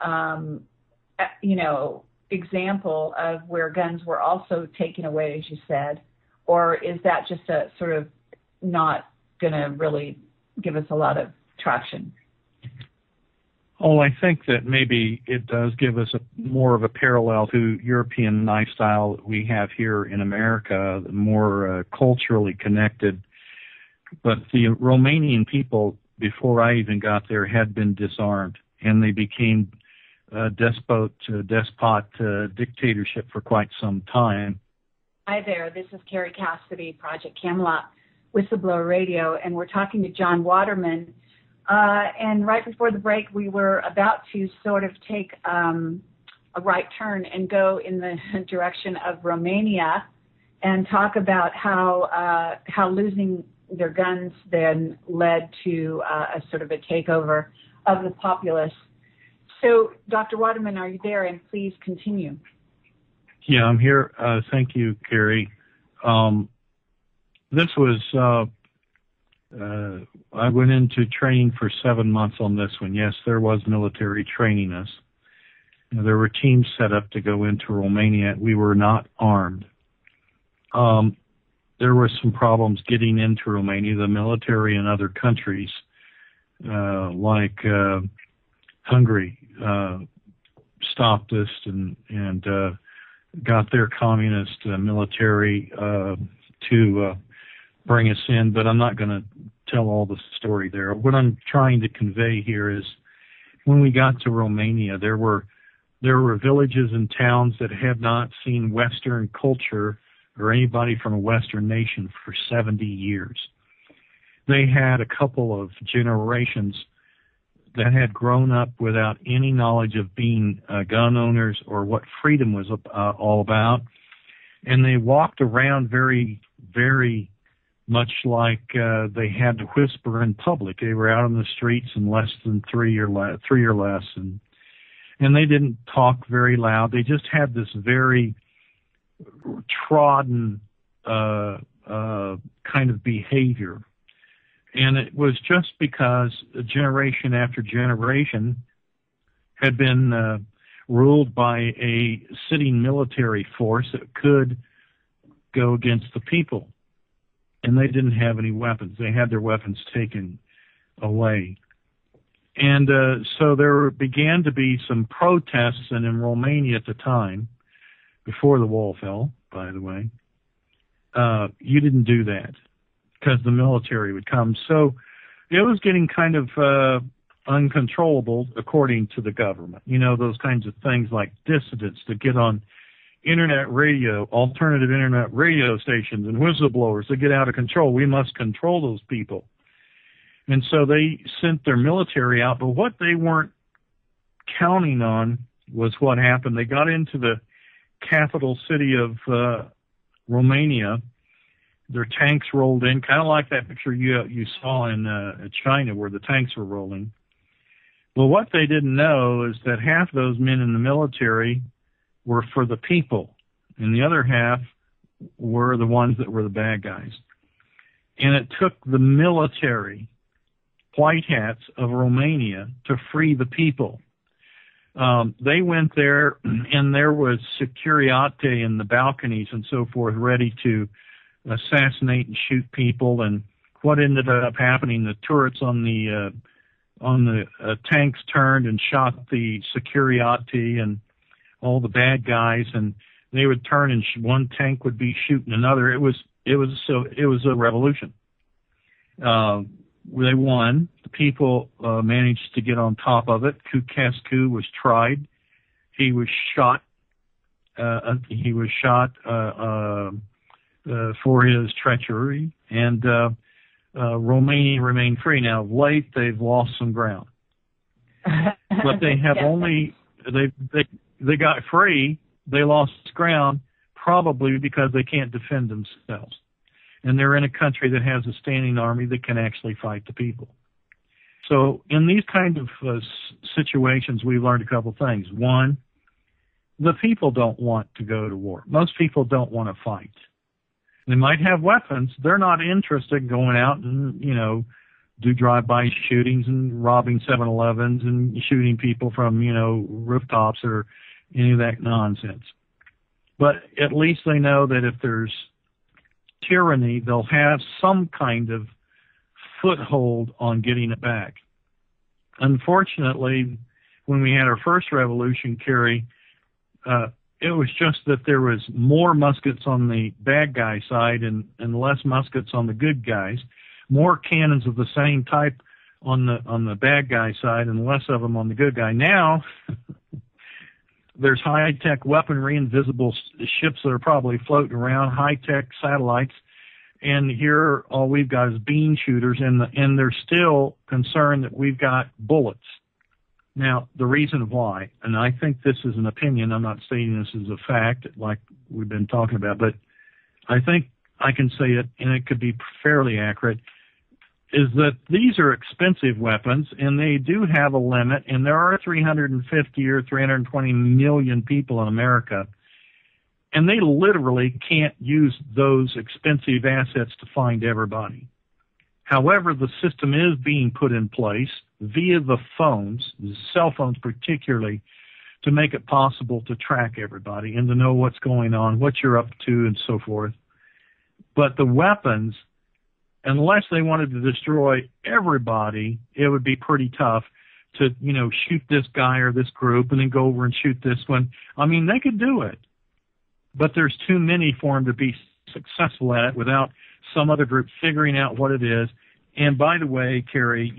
example of where guns were also taken away, as you said, or is that just a sort of not going to really give us a lot of traction? Oh, I think that maybe it does give us more of a parallel to European lifestyle that we have here in America, more culturally connected. But the Romanian people, before I even got there, had been disarmed, and they became despot dictatorship for quite some time. Hi there, this is Carrie Cassidy, Project Camelot, Whistleblower Radio, and we're talking to John Waterman. And right before the break, we were about to sort of take a right turn and go in the direction of Romania and talk about how losing their guns then led to a sort of a takeover of the populace. So, Dr. Waterman, are you there? And please continue. Yeah, I'm here. Thank you, Carrie. This was, I went into training for 7 months on this one. Yes, there was military training us. There were teams set up to go into Romania. We were not armed. There were some problems getting into Romania. The military in other countries, like Hungary, stopped us and got their communist military to bring us in. But I'm not going to tell all the story there. What I'm trying to convey here is when we got to Romania, there were villages and towns that had not seen Western culture or anybody from a Western nation for 70 years. They had a couple of generations that had grown up without any knowledge of being gun owners or what freedom was all about. And they walked around very, very much like they had to whisper in public. They were out on the streets in less than three or less. And they didn't talk very loud. They just had this very trodden kind of behavior. And it was just because generation after generation had been ruled by a sitting military force that could go against the people. And they didn't have any weapons. They had their weapons taken away. And so there began to be some protests, and in Romania at the time, before the wall fell, by the way, you didn't do that because the military would come. So it was getting kind of uncontrollable according to the government. You know, those kinds of things like dissidents that get on internet radio, alternative internet radio stations, and whistleblowers that get out of control. We must control those people. And so they sent their military out, but what they weren't counting on was what happened. They got into the capital city of Romania. Their tanks rolled in, kind of like that picture you saw in China where the tanks were rolling. Well, what they didn't know is that half those men in the military were for the people, and the other half were the ones that were the bad guys. And it took the military, white hats of Romania, to free the people. They went there, and there was securitate in the balconies and so forth, ready to assassinate and shoot people. And what ended up happening, the turrets on the tanks turned and shot the securitate and all the bad guys, and they would turn and one tank would be shooting another. It was a revolution. They won. The people managed to get on top of it. Ceausescu was tried. He was shot. For his treachery, and Romania remained free. Now, of late, they've lost some ground. but they have Yes. only they got free. They lost ground probably because they can't defend themselves, and they're in a country that has a standing army that can actually fight the people. So in these kind of situations, we've learned a couple things. One, the people don't want to go to war. Most people don't want to fight. They might have weapons. They're not interested in going out and, do drive-by shootings and robbing 7-Elevens and shooting people from, rooftops or any of that nonsense. But at least they know that if there's tyranny, they'll have some kind of foothold on getting it back. Unfortunately, when we had our first revolution, Carrie, it was just that there was more muskets on the bad guy side and less muskets on the good guys, more cannons of the same type on the bad guy side and less of them on the good guy. Now, there's high-tech weaponry, invisible ships that are probably floating around, high-tech satellites, and here all we've got is bean shooters, and they're still concerned that we've got bullets. Now, the reason why, and I think this is an opinion, I'm not stating this as a fact like we've been talking about, but I think I can say it, and it could be fairly accurate, is that these are expensive weapons, and they do have a limit, and there are 350 or 320 million people in America, and they literally can't use those expensive assets to find everybody. However, the system is being put in place via the phones, the cell phones particularly, to make it possible to track everybody and to know what's going on, what you're up to, and so forth. But the weapons, unless they wanted to destroy everybody, it would be pretty tough to, shoot this guy or this group and then go over and shoot this one. I mean, they could do it, but there's too many for them to be successful at it without some other group figuring out what it is. And by the way, Carrie,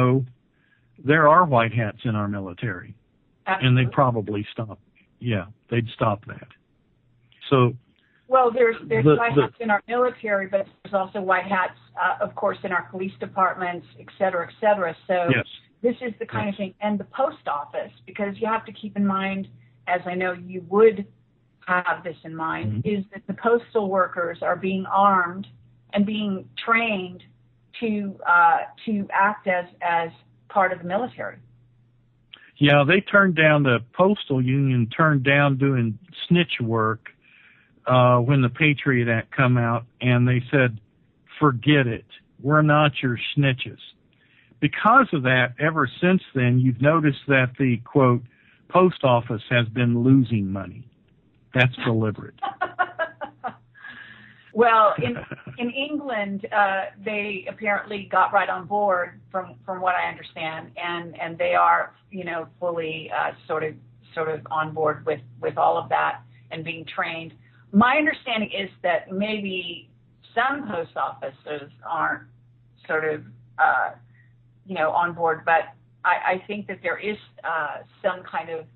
there are white hats in our military. Absolutely. And they'd probably stop. Yeah, they'd stop that. So, well, there's white hats in our military, but there's also white hats, of course, in our police departments, et cetera, et cetera. So yes. This is the kind of thing. And the post office, because you have to keep in mind, as I know you would have this in mind, mm-hmm. is that the postal workers are being armed and being trained to act as part of the military. Yeah, the postal union turned down doing snitch work when the Patriot Act come out, and they said, forget it. We're not your snitches. Because of that, ever since then, you've noticed that the, quote, post office has been losing money. That's deliberate. Well, in England, they apparently got right on board, from what I understand, and they are, fully sort of on board with all of that and being trained. My understanding is that maybe some post offices aren't sort of, on board, but I think that there is some kind of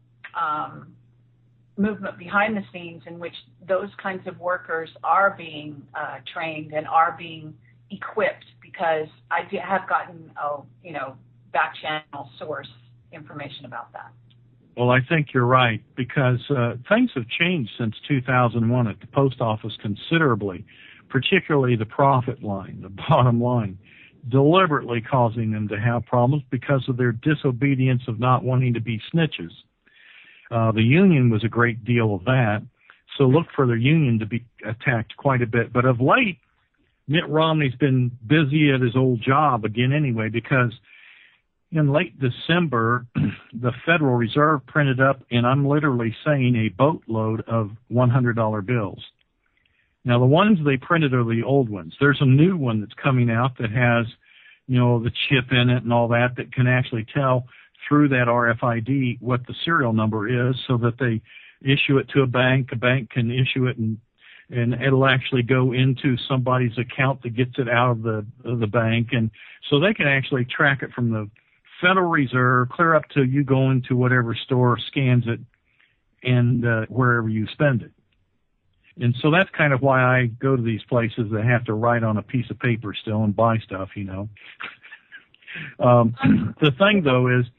movement behind the scenes in which those kinds of workers are being trained and are being equipped, because I have gotten, back channel source information about that. Well, I think you're right, because things have changed since 2001 at the post office considerably, particularly the profit line, the bottom line, deliberately causing them to have problems because of their disobedience of not wanting to be snitches. The union was a great deal of that, so look for the union to be attacked quite a bit. But of late, Mitt Romney's been busy at his old job again anyway, because in late December, the Federal Reserve printed up, and I'm literally saying, a boatload of $100 bills. Now, the ones they printed are the old ones. There's a new one that's coming out that has, the chip in it and all that can actually tell through that RFID what the serial number is, so that they issue it to a bank can issue it, and it'll actually go into somebody's account that gets it out of the bank. And so they can actually track it from the Federal Reserve clear up to you go into whatever store scans it and wherever you spend it. And so that's kind of why I go to these places that have to write on a piece of paper still and buy stuff, The thing, though, is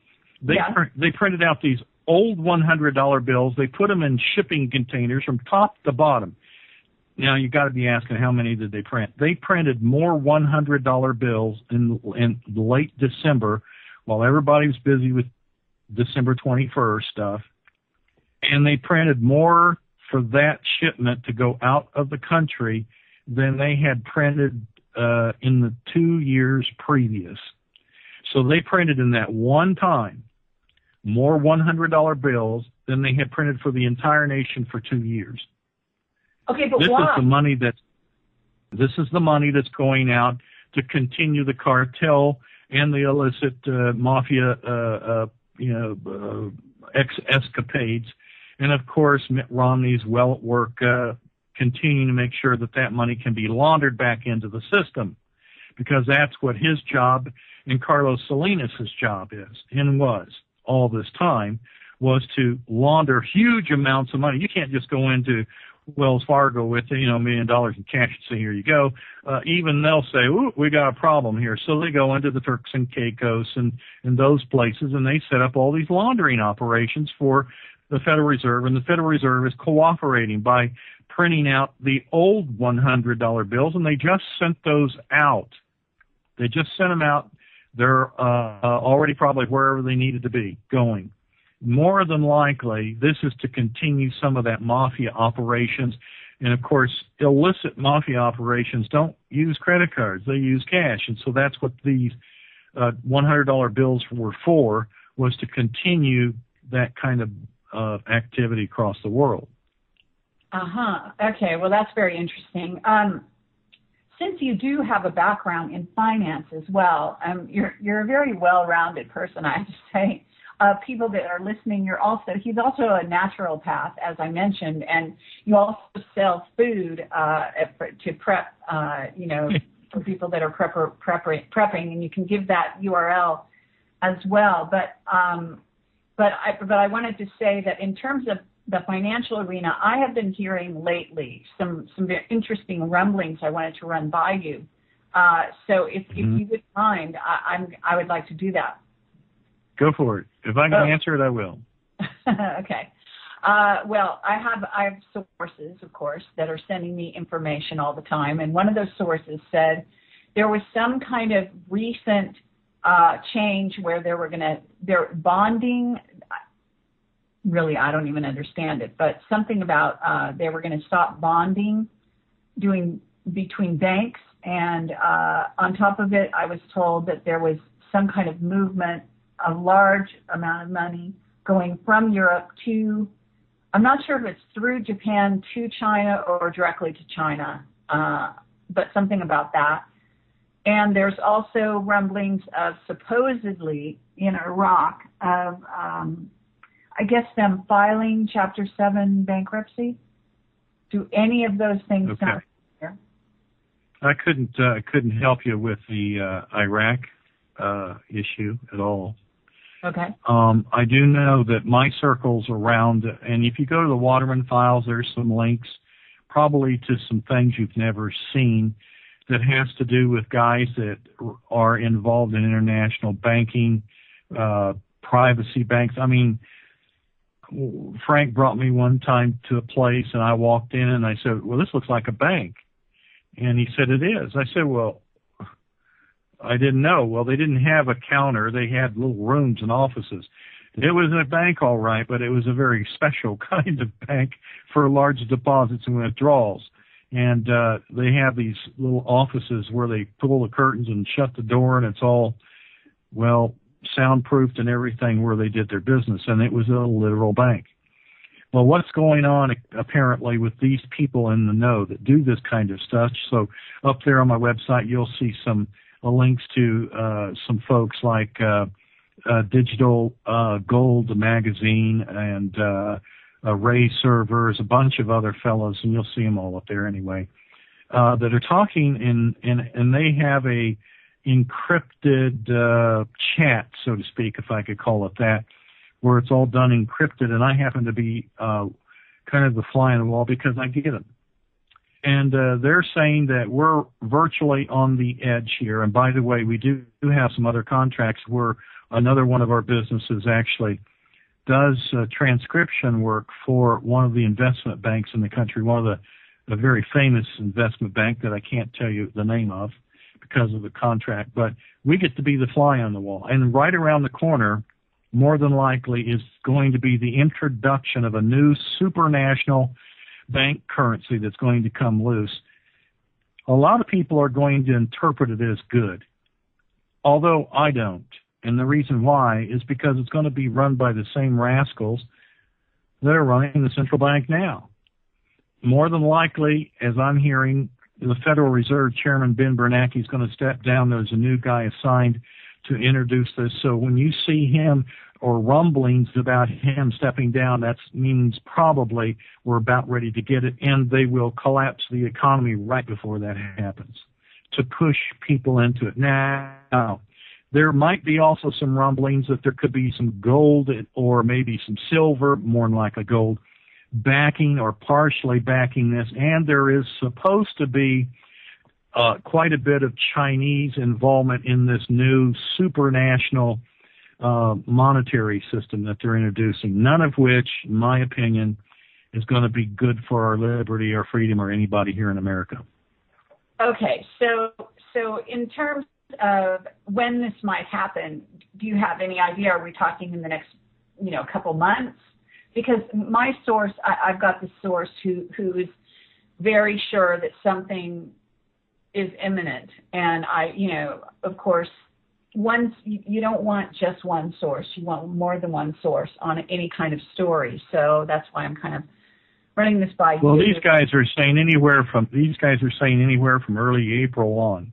They printed out these old $100 bills. They put them in shipping containers from top to bottom. Now, you got to be asking, how many did they print? They printed more $100 bills in late December while everybody was busy with December 21st stuff. And they printed more for that shipment to go out of the country than they had printed in the 2 years previous. So they printed in that one time more $100 bills than they had printed for the entire nation for 2 years. Okay, but this why? This is the money that's going out to continue the cartel and the illicit mafia, escapades, and of course Mitt Romney's well at work continuing to make sure that money can be laundered back into the system, because that's what his job and Carlos Salinas' job is and was all this time, was to launder huge amounts of money. You can't just go into Wells Fargo with, $1 million in cash and say, here you go. Even they'll say, ooh, we got a problem here. So they go into the Turks and Caicos and those places, and they set up all these laundering operations for the Federal Reserve, and the Federal Reserve is cooperating by printing out the old $100 bills, and they just sent those out. They just sent them out. They're already probably wherever they needed to be going. More than likely, this is to continue some of that mafia operations. And, of course, illicit mafia operations don't use credit cards. They use cash. And so that's what these $100 bills were for, was to continue that kind of activity across the world. Okay, well, that's very interesting. Since you do have a background in finance as well, you're a very well-rounded person, I have to say. People that are listening, he's also a naturopath, as I mentioned, and you also sell food to prep, for people that are prepping, and you can give that URL as well. But I wanted to say that in terms of the financial arena, I have been hearing lately some very interesting rumblings I wanted to run by you. So if you would mind, I would like to do that. Go for it. If I can answer it, I will. Okay. Well, I have sources, of course, that are sending me information all the time. And one of those sources said there was some kind of recent change where they're bonding. Really, I don't even understand it, but something about they were going to stop bonding doing between banks. And on top of it, I was told that there was some kind of movement, a large amount of money going from Europe to, I'm not sure if it's through Japan to China or directly to China, but something about that. And there's also rumblings of supposedly in Iraq of, I guess, them filing Chapter 7 bankruptcy. Do any of those things sound familiar? I couldn't help you with the Iraq issue at all. Okay. I do know that my circles around, and if you go to the Waterman Files, there's some links probably to some things you've never seen that has to do with guys that are involved in international banking, privacy banks. I mean, Frank brought me one time to a place, and I walked in, and I said, well, this looks like a bank. And he said, it is. I said, well, I didn't know. Well, they didn't have a counter. They had little rooms and offices. It was a bank, all right, but it was a very special kind of bank for large deposits and withdrawals. And they have these little offices where they pull the curtains and shut the door, and it's all, well, soundproofed and everything where they did their business, and it was a literal bank. Well, what's going on apparently with these people in the know that do this kind of stuff? So up there on my website, you'll see some links to some folks like Digital Gold Magazine and Ray Servers, a bunch of other fellows, and you'll see them all up there anyway, that are talking, and they have a encrypted chat, so to speak, if I could call it that, where it's all done encrypted, and I happen to be kind of the fly on the wall because I get them. And they're saying that we're virtually on the edge here. And by the way, we do have some other contracts where another one of our businesses actually does transcription work for one of the investment banks in the country, one of the very famous investment bank that I can't tell you the name of because of the contract, but we get to be the fly on the wall. And right around the corner, more than likely, is going to be the introduction of a new supranational bank currency that's going to come loose. A lot of people are going to interpret it as good, although I don't. And the reason why is because it's going to be run by the same rascals that are running the central bank now. More than likely, as I'm hearing, the Federal Reserve Chairman Ben Bernanke is going to step down. There's a new guy assigned to introduce this. So when you see him or rumblings about him stepping down, that means probably we're about ready to get it, and they will collapse the economy right before that happens to push people into it. Now, there might be also some rumblings that there could be some gold or maybe some silver, more than likely gold, backing or partially backing this, and there is supposed to be quite a bit of Chinese involvement in this new supranational monetary system that they're introducing, none of which, in my opinion, is going to be good for our liberty or freedom or anybody here in America. Okay, so in terms of when this might happen, do you have any idea? Are we talking in the next, couple months? Because my source, I've got the source who is very sure that something is imminent. And of course, you don't want just one source. You want more than one source on any kind of story. So that's why I'm kind of running this by you. Well, these guys are saying anywhere from early April on.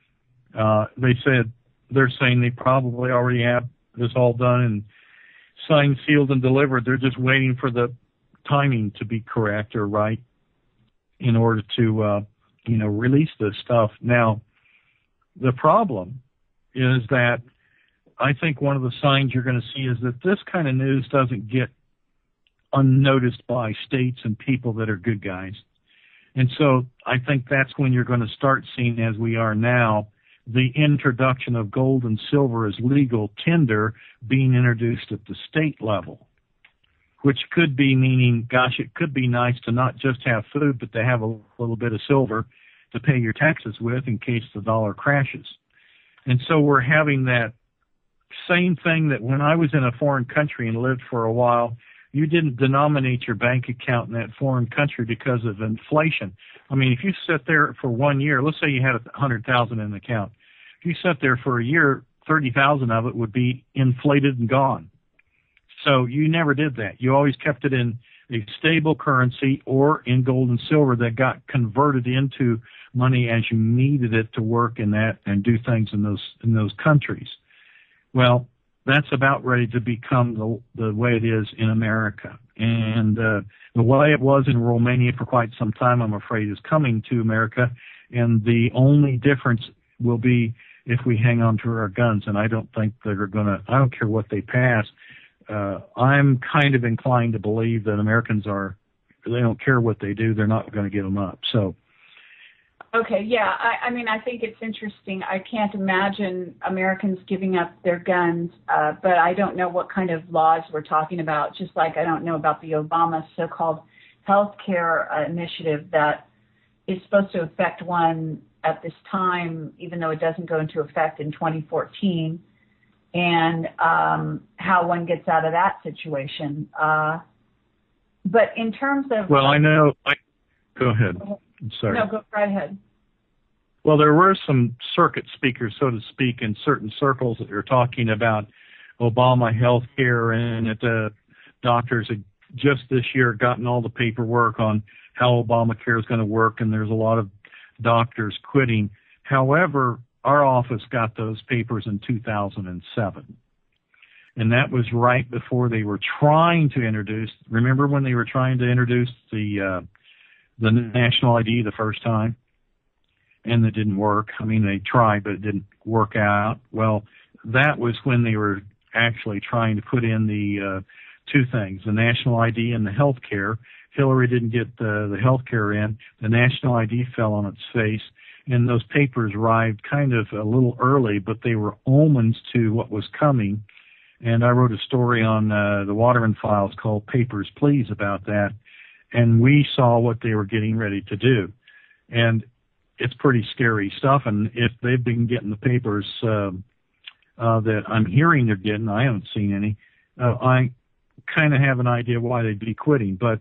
They're saying they probably already have this all done and signed, sealed, and delivered. They're just waiting for the timing to be correct or right in order to, release this stuff. Now, the problem is that I think one of the signs you're going to see is that this kind of news doesn't get unnoticed by states and people that are good guys. And so I think that's when you're going to start seeing, as we are now, the introduction of gold and silver as legal tender being introduced at the state level, which could be meaning, gosh, it could be nice to not just have food, but to have a little bit of silver to pay your taxes with in case the dollar crashes. And so we're having that same thing that when I was in a foreign country and lived for a while, you didn't denominate your bank account in that foreign country because of inflation. I mean, if you sit there for 1 year, let's say you had $100,000 in an account. If you sat there for a year, 30,000 of it would be inflated and gone. So you never did that. You always kept it in a stable currency or in gold and silver that got converted into money as you needed it to work in that and do things in those countries. Well, that's about ready to become the way it is in America. And the way it was in Romania for quite some time, I'm afraid, is coming to America. And the only difference will be if we hang on to our guns. And I don't think they're going to, I don't care what they pass. I'm kind of inclined to believe that Americans they don't care what they do. They're not going to give them up. So. Okay, yeah. I mean, I think it's interesting. I can't imagine Americans giving up their guns, but I don't know what kind of laws we're talking about, just like I don't know about the Obama so-called health care initiative that is supposed to affect one at this time, even though it doesn't go into effect in 2014, and how one gets out of that situation. But in terms of... Well, I know... Go ahead. I'm sorry. No, go right ahead. Well, there were some circuit speakers, so to speak, in certain circles that are talking about Obama health care and that the doctors had just this year gotten all the paperwork on how Obamacare is going to work, and there's a lot of doctors quitting. However, our office got those papers in 2007. And that was right before they were trying to introduce, remember when they were trying to introduce the national ID the first time? And it didn't work. I mean, they tried, but it didn't work out. Well, that was when they were actually trying to put in the two things, the national ID and the health care. Hillary didn't get the health care in. The national ID fell on its face. and those papers arrived kind of a little early, but they were omens to what was coming. And I wrote a story on the Waterman Files called Papers, Please about that, and we saw what they were getting ready to do. And it's pretty scary stuff, and if they've been getting the papers that I'm hearing they're getting, I haven't seen any, I kind of have an idea why they'd be quitting. But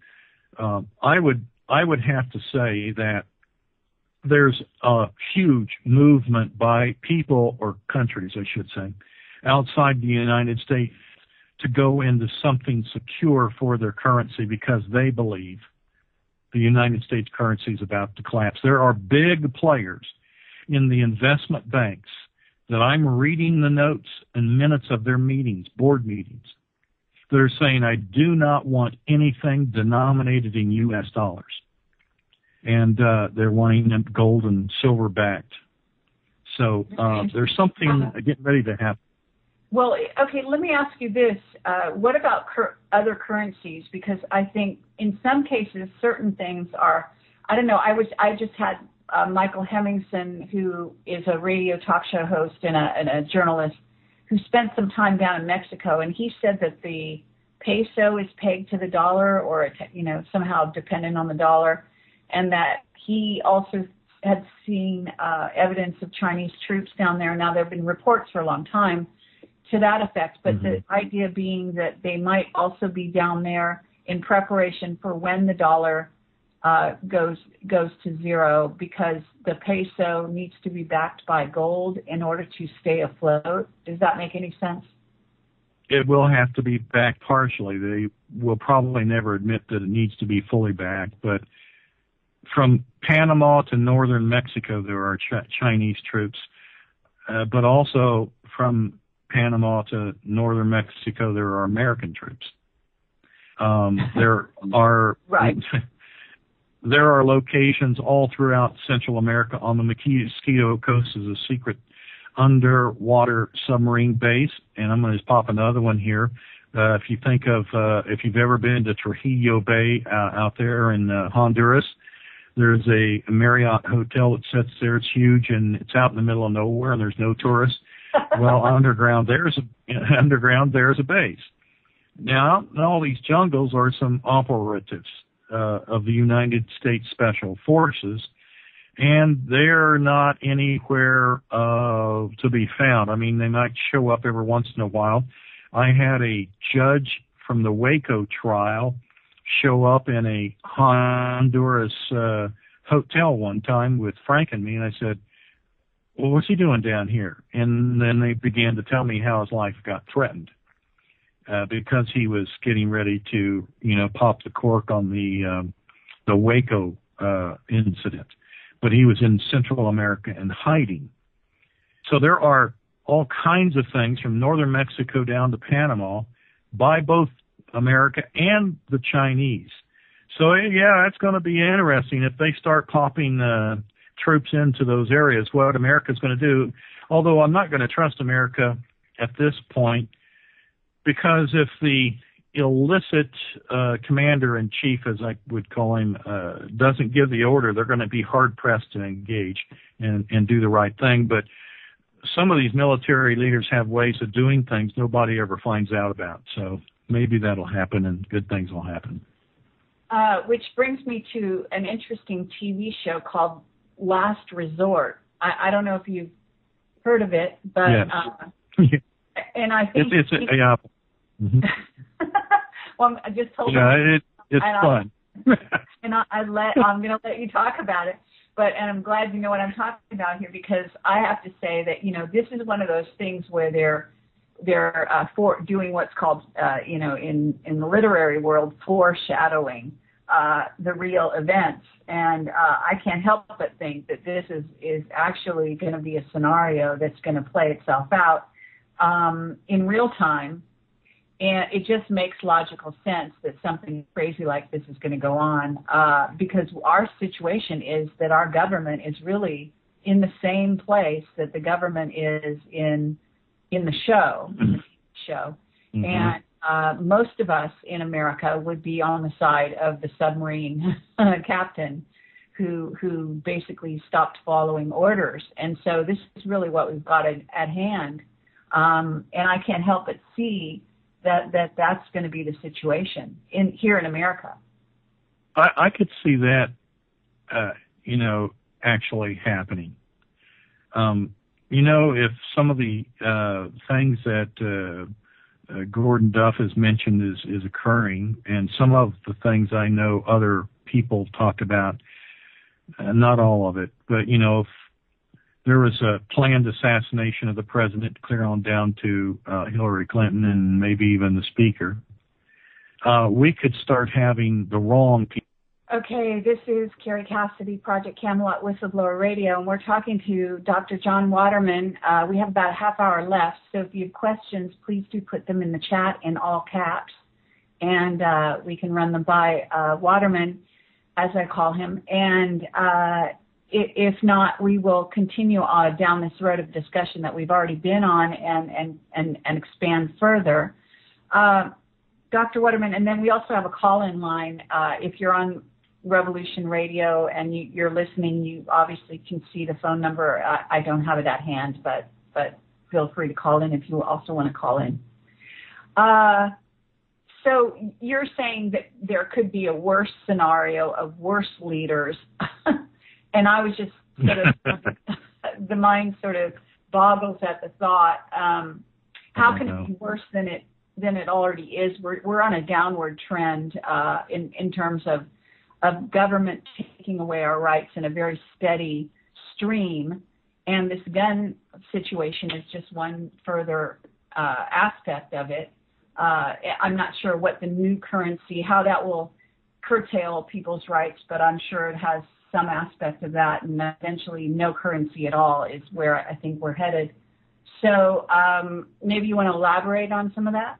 I would have to say that there's a huge movement by people, or countries, I should say, outside the United States to go into something secure for their currency because they believe the United States currency is about to collapse. There are big players in the investment banks that I'm reading the notes and minutes of their meetings, board meetings. They're saying, I do not want anything denominated in U.S. dollars. And they're wanting them gold and silver backed. So there's something getting ready to happen. Well, okay, let me ask you this. What about other currencies? Because I think in some cases, certain things are, I don't know, I just had Michael Hemmingson, who is a radio talk show host and a journalist, who spent some time down in Mexico, and he said that the peso is pegged to the dollar, or somehow dependent on the dollar, and that he also had seen evidence of Chinese troops down there. Now, there have been reports for a long time to that effect, but the idea being that they might also be down there in preparation for when the dollar goes to zero, because the peso needs to be backed by gold in order to stay afloat. Does that make any sense? It will have to be backed partially. They will probably never admit that it needs to be fully backed, but from Panama to northern Mexico, there are Chinese troops, but also from Panama to northern Mexico, there are American troops. There are there are locations all throughout Central America. On the Mosquito Coast is a secret underwater submarine base, and I'm going to just pop another one here. If you think of if you've ever been to Trujillo Bay out there in Honduras, there's a Marriott hotel that sits there. It's huge, and it's out in the middle of nowhere, and there's no tourists. Well, underground there's a base. Now, all these jungles are some operatives of the United States Special Forces, and they're not anywhere to be found. I mean, they might show up every once in a while. I had a judge from the Waco trial show up in a Honduras hotel one time with Frank and me, and I said, well, what's he doing down here? And then they began to tell me how his life got threatened because he was getting ready to, pop the cork on the Waco incident. But he was in Central America and hiding. So there are all kinds of things from northern Mexico down to Panama by both America and the Chinese. So, yeah, that's going to be interesting if they start popping troops into those areas, what America's going to do. Although I'm not going to trust America at this point, because if the illicit commander-in-chief, as I would call him, doesn't give the order, they're going to be hard-pressed to engage and do the right thing. But some of these military leaders have ways of doing things nobody ever finds out about. So maybe that'll happen and good things will happen. Which brings me to an interesting TV show called Last Resort. I don't know if you've heard of it, but yes. And I think mm-hmm. Well, I just told you. It's fun. And I'm going to let you talk about it. And I'm glad you know what I'm talking about here, because I have to say that this is one of those things where they're doing what's called in the literary world foreshadowing the real events, and I can't help but think that this is actually going to be a scenario that's going to play itself out in real time, and it just makes logical sense that something crazy like this is going to go on, because our situation is that our government is really in the same place that the government is in the show, mm-hmm. And most of us in America would be on the side of the submarine captain who basically stopped following orders. And so this is really what we've got at hand. And I can't help but see that's going to be the situation here in America. I could see that, actually happening. If some of the things that Gordon Duff has mentioned is occurring, and some of the things I know other people talked about, not all of it, but, if there was a planned assassination of the president, clear on down to Hillary Clinton and maybe even the speaker, we could start having the wrong people. Okay, this is Carrie Cassidy, Project Camelot Whistleblower Radio, and we're talking to Dr. John Waterman. We have about a half hour left, so if you have questions, please do put them in the chat in all caps, and we can run them by Waterman, as I call him. And if not, we will continue down this road of discussion that we've already been on and expand further. Dr. Waterman, and then we also have a call-in line. If you're on Revolution Radio and you're listening, you obviously can see the phone number. I don't have it at hand, but feel free to call in if you also want to call in. So you're saying that there could be a worse scenario of worse leaders, and I was just sort of the mind sort of boggles at the thought. How can it be worse than it already is? We're on a downward trend in terms of government taking away our rights in a very steady stream, and this gun situation is just one further aspect of it. I'm not sure what the new currency, how that will curtail people's rights, but I'm sure it has some aspect of that, and eventually no currency at all is where I think we're headed. So maybe you want to elaborate on some of that?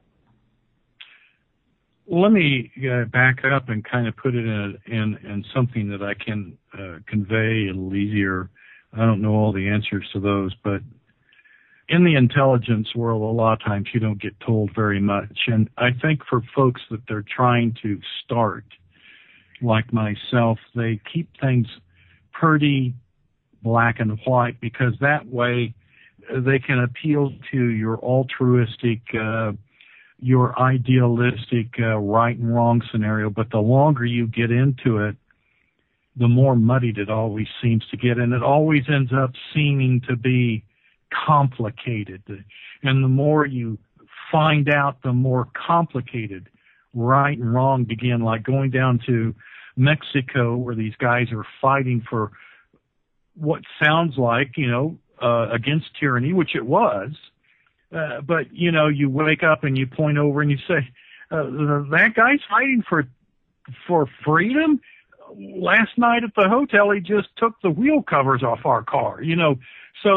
Let me back up and kind of put it in something that I can convey a little easier. I don't know all the answers to those, but in the intelligence world, a lot of times you don't get told very much. And I think for folks that they're trying to start, like myself, they keep things pretty black and white, because that way they can appeal to your altruistic, your idealistic right and wrong scenario. But the longer you get into it, the more muddied it always seems to get, and it always ends up seeming to be complicated. And the more you find out, the more complicated right and wrong begin, like going down to Mexico, where these guys are fighting for what sounds like, against tyranny, which it was. But, you wake up and you point over and you say, that guy's fighting for freedom? Last night at the hotel, he just took the wheel covers off our car, So,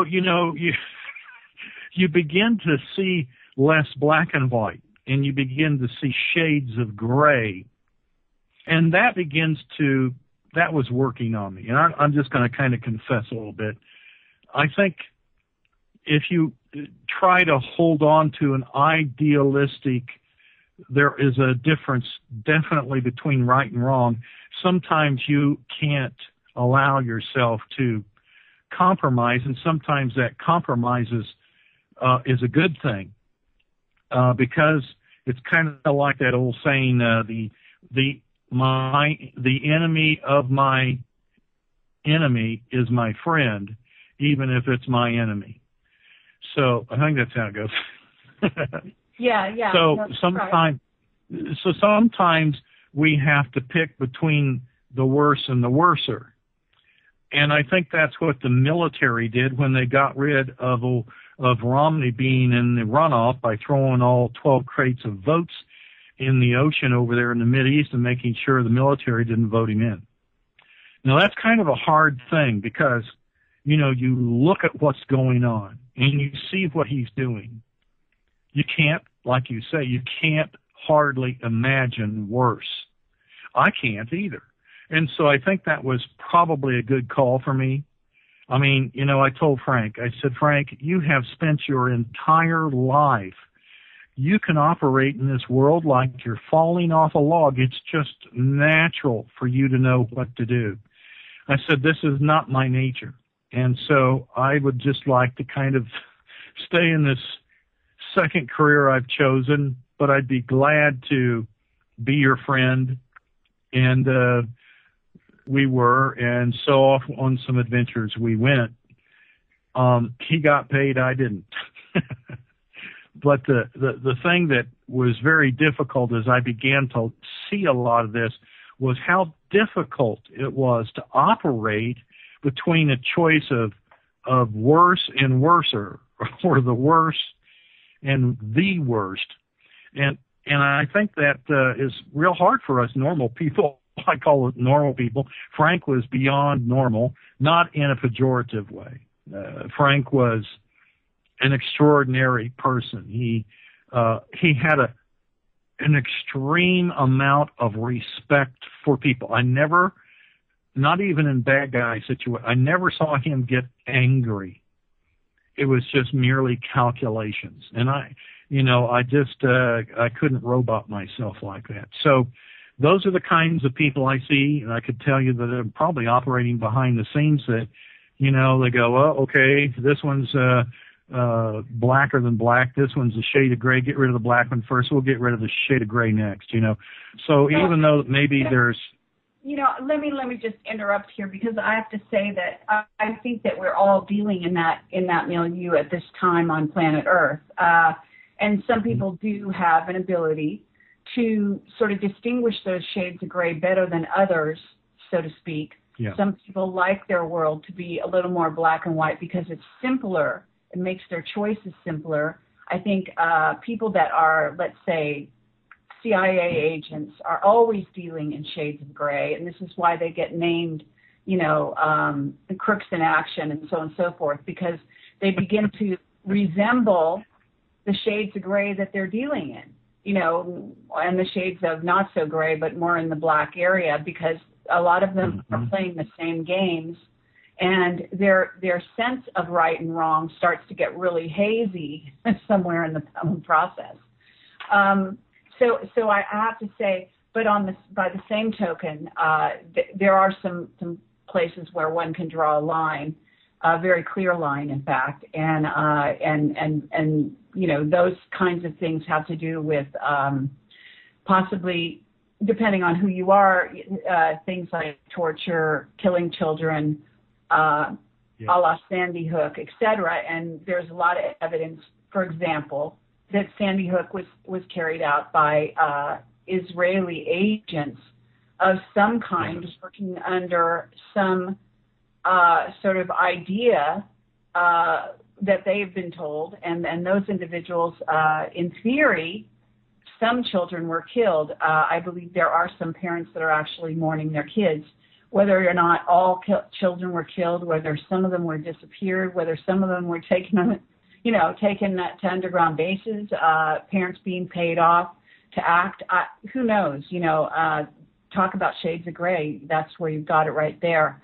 you begin to see less black and white, and you begin to see shades of gray. And that was working on me. And I'm just going to kind of confess a little bit. I think if you try to hold on to an idealistic, there is a difference definitely between right and wrong. Sometimes you can't allow yourself to compromise, and sometimes that compromise is a good thing, because it's kind of like that old saying, the enemy of my enemy is my friend, even if it's my enemy. So I think that's how it goes. Yeah. So sometimes we have to pick between the worse and the worser. And I think that's what the military did when they got rid of Romney being in the runoff by throwing all 12 crates of votes in the ocean over there in the Mideast and making sure the military didn't vote him in. Now, that's kind of a hard thing, because, you look at what's going on and you see what he's doing. You can't, like you say, you can't hardly imagine worse. I can't either. And so I think that was probably a good call for me. I mean, I told Frank, I said, Frank, you have spent your entire life. You can operate in this world like you're falling off a log. It's just natural for you to know what to do. I said, this is not my nature. And so I would just like to kind of stay in this second career I've chosen, but I'd be glad to be your friend. And we were, and so off on some adventures we went. He got paid, I didn't. But the thing that was very difficult as I began to see a lot of this was how difficult it was to operate between a choice of worse and worser, or the worst and the worst. And I think that is real hard for us normal people. I call it normal people. Frank was beyond normal, not in a pejorative way. Frank was an extraordinary person. He had an extreme amount of respect for people. I never, not even in bad guy situations, I never saw him get angry. It was just merely calculations. And I couldn't robot myself like that. So those are the kinds of people I see, and I could tell you that they're probably operating behind the scenes that, they go, well, okay, this one's blacker than black. This one's a shade of gray. Get rid of the black one first. We'll get rid of the shade of gray next, So even though maybe there's... let me just interrupt here, because I have to say that I think that we're all dealing in that milieu at this time on planet Earth. And some people do have an ability to sort of distinguish those shades of gray better than others, so to speak. Yeah. Some people like their world to be a little more black and white because it's simpler. It makes their choices simpler. I think people that are, let's say, CIA agents are always dealing in shades of gray, and this is why they get named, the crooks in action and so on and so forth, because they begin to resemble the shades of gray that they're dealing in, and the shades of not so gray, but more in the black area, because a lot of them are playing the same games, and their sense of right and wrong starts to get really hazy somewhere in the process. So I have to say, but by the same token, there are some places where one can draw a line, a very clear line, in fact, and those kinds of things have to do with possibly, depending on who you are, things like torture, killing children, a la Sandy Hook, etc. And there's a lot of evidence, for example, that Sandy Hook was carried out by Israeli agents of some kind, working under some sort of idea that they've been told, and those individuals, in theory, some children were killed. I believe there are some parents that are actually mourning their kids. Whether or not all children were killed, whether some of them were disappeared, whether some of them were taken to underground bases, parents being paid off to act, who knows? Talk about shades of gray. That's where you've got it right there.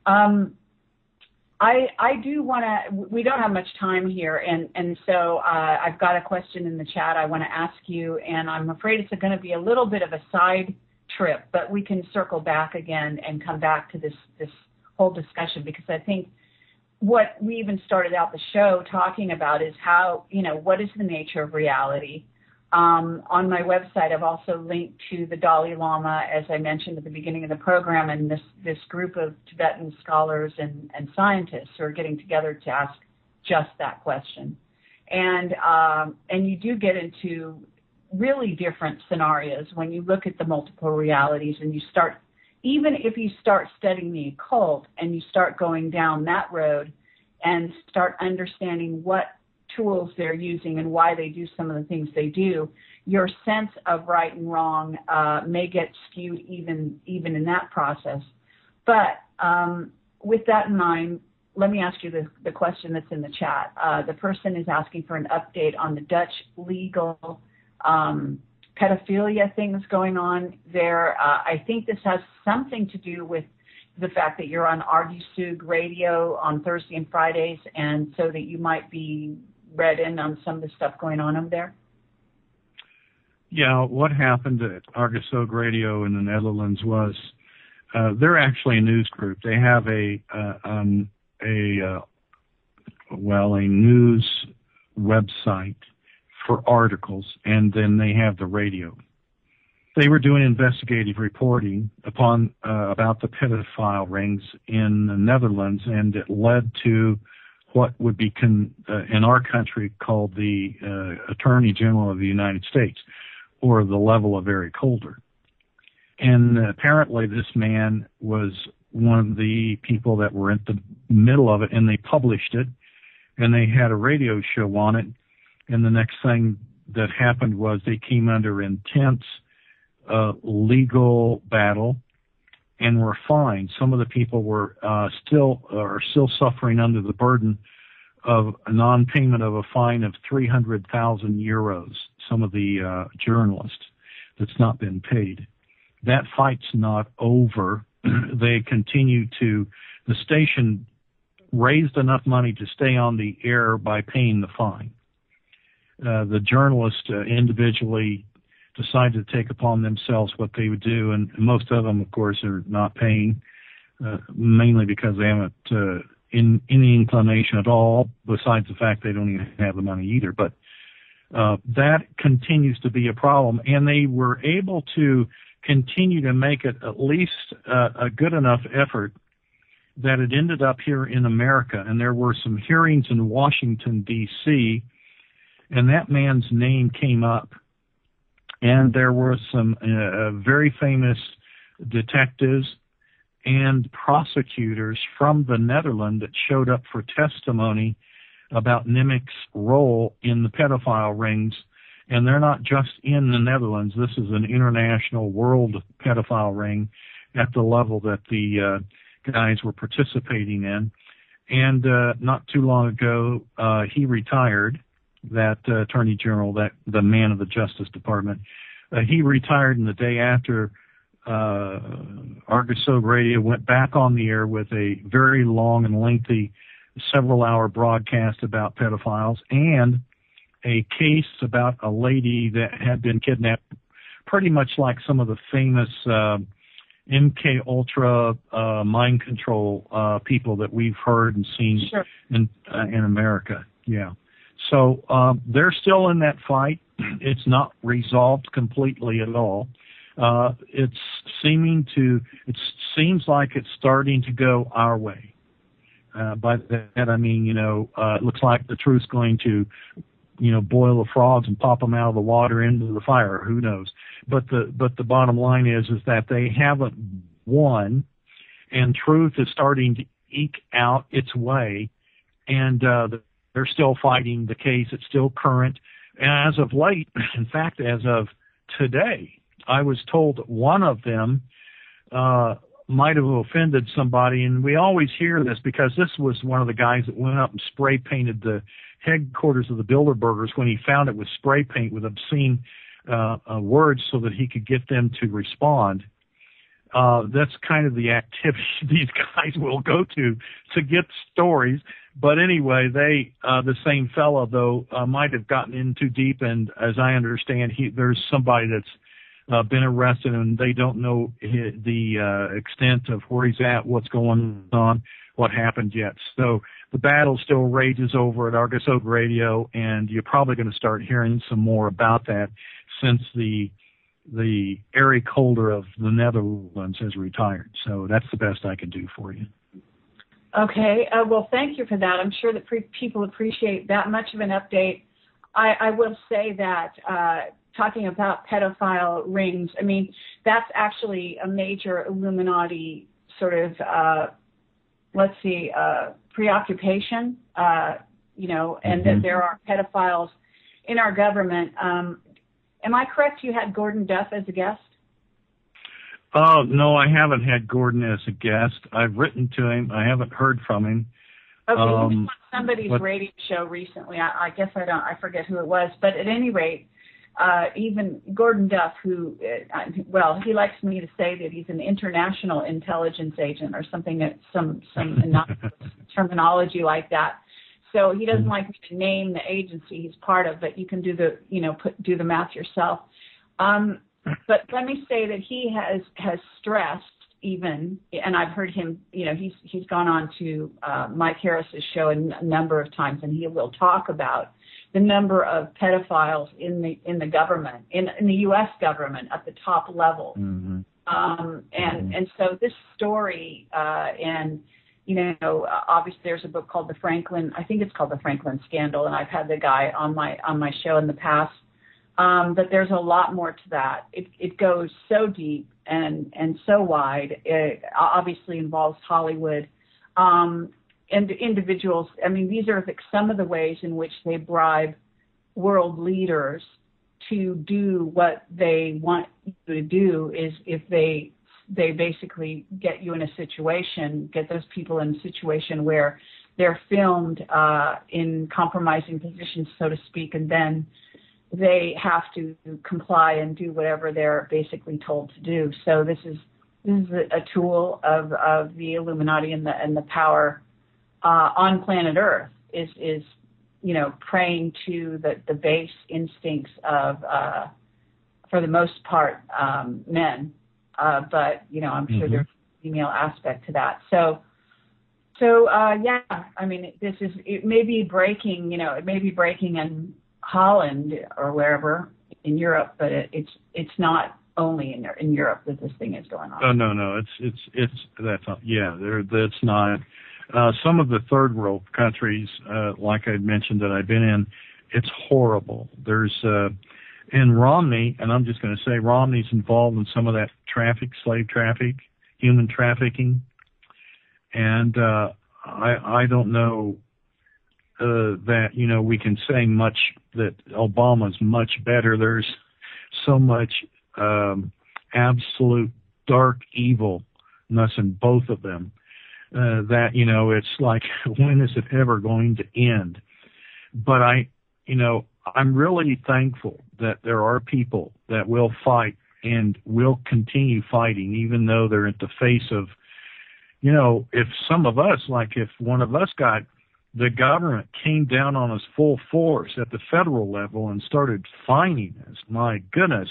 I do want to, we don't have much time here, and so I've got a question in the chat I want to ask you, and I'm afraid it's going to be a little bit of a side trip, but we can circle back again and come back to this whole discussion, because I think what we even started out the show talking about is how, what is the nature of reality? On my website, I've also linked to the Dalai Lama, as I mentioned at the beginning of the program, and this group of Tibetan scholars and scientists who are getting together to ask just that question. And you do get into really different scenarios when you look at the multiple realities, and you start, even if you start studying the occult and you start going down that road and start understanding what tools they're using and why they do some of the things they do, your sense of right and wrong may get skewed even in that process. But with that in mind, let me ask you the question that's in the chat. The person is asking for an update on the Dutch legal pedophilia things going on there. I think this has something to do with the fact that you're on Ardusug Radio on Thursday and Fridays, and so that you might be read in on some of the stuff going on over there. Yeah, what happened at Ardusug Radio in the Netherlands was they're actually a news group. They have a news website for articles, and then they have the radio. They were doing investigative reporting about the pedophile rings in the Netherlands, and it led to what would be in our country called the Attorney General of the United States, or the level of Eric Holder. And apparently this man was one of the people that were at the middle of it, and they published it, and they had a radio show on it. And the next thing that happened was they came under intense legal battle and were fined. Some of the people were still suffering under the burden of a non-payment of a fine of 300,000 euros. Some of the journalists that's not been paid. That fight's not over. They continue to. The station raised enough money to stay on the air by paying the fine. The journalists individually decided to take upon themselves what they would do, and most of them, of course, are not paying, mainly because they haven't any inclination at all, besides the fact they don't even have the money either. But that continues to be a problem, and they were able to continue to make it at least a good enough effort that it ended up here in America, and there were some hearings in Washington, D.C., and that man's name came up. And there were some very famous detectives and prosecutors from the Netherlands that showed up for testimony about Nimick's role in the pedophile rings. And they're not just in the Netherlands. This is an international world pedophile ring at the level that the guys were participating in. And not too long ago, he retired. That Attorney General, the man of the Justice Department, he retired, and the day after, Argus Oak Radio went back on the air with a very long and lengthy, several-hour broadcast about pedophiles and a case about a lady that had been kidnapped, pretty much like some of the famous MK Ultra mind control people that we've heard and seen Sure. in America. Yeah. So they're still in that fight. It's not resolved completely at all. It seems like it's starting to go our way. By that I mean, it looks like the truth's going to, boil the frogs and pop them out of the water into the fire. Who knows? But the bottom line is that they haven't won, and truth is starting to eke out its way, and they're still fighting the case. It's still current. And as of late, in fact, as of today, I was told that one of them might have offended somebody. And we always hear this because this was one of the guys that went up and spray painted the headquarters of the Bilderbergers when he found it was spray paint with obscene words so that he could get them to respond. That's kind of the activity these guys will go to get stories. But anyway, the same fellow, though, might have gotten in too deep, and as I understand, there's somebody that's been arrested, and they don't know the extent of where he's at, what's going on, what happened yet. So the battle still rages over at Argus Oak Radio, and you're probably going to start hearing some more about that since the Eric Holder of the Netherlands has retired. So that's the best I can do for you. Okay. Well, thank you for that. I'm sure that people appreciate that much of an update. I will say that talking about pedophile rings, I mean, that's actually a major Illuminati sort of, preoccupation, and that there are pedophiles in our government. Am I correct you had Gordon Duff as a guest? Oh, no, I haven't had Gordon as a guest. I've written to him. I haven't heard from him. Okay, he was on somebody's radio show recently. I guess I forget who it was. But at any rate, even Gordon Duff, who, he likes me to say that he's an international intelligence agent or something, some terminology like that. So he doesn't like me to name the agency he's part of, but you can do do the math yourself. But let me say that he has stressed even, and I've heard him, he's gone on to Mike Harris's show a number of times, and he will talk about the number of pedophiles in the government, in the U.S. government at the top level. Mm-hmm. And so this story, obviously there's a book called I think it's called The Franklin Scandal, and I've had the guy on my show in the past. But there's a lot more to that. It goes so deep and so wide. It obviously involves Hollywood and individuals. I mean, these are some of the ways in which they bribe world leaders to do what they want you to do. Is if they basically get you in a situation, get those people in a situation where they're filmed in compromising positions, so to speak, and then they have to comply and do whatever they're basically told to do. So this is a tool of the Illuminati and the power on planet Earth is preying to the base instincts of, for the most part, men. But I'm sure there's a female aspect to that. So yeah, I mean, it may be breaking in Holland or wherever in Europe, but it's not only in Europe that this thing is going on. Oh no, it's that's not, that's not. Some of the third world countries, like I mentioned that I've been in, it's horrible. There's in Romney, and I'm just going to say Romney's involved in some of that slave traffic, human trafficking, and I don't know that we can say much that Obama's much better. There's so much absolute dark evilness in both of them that it's like, when is it ever going to end? But I'm really thankful that there are people that will fight and will continue fighting, even though they're at the face of, if some of us, like if one of us got, the government came down on us full force at the federal level and started fining us, my goodness,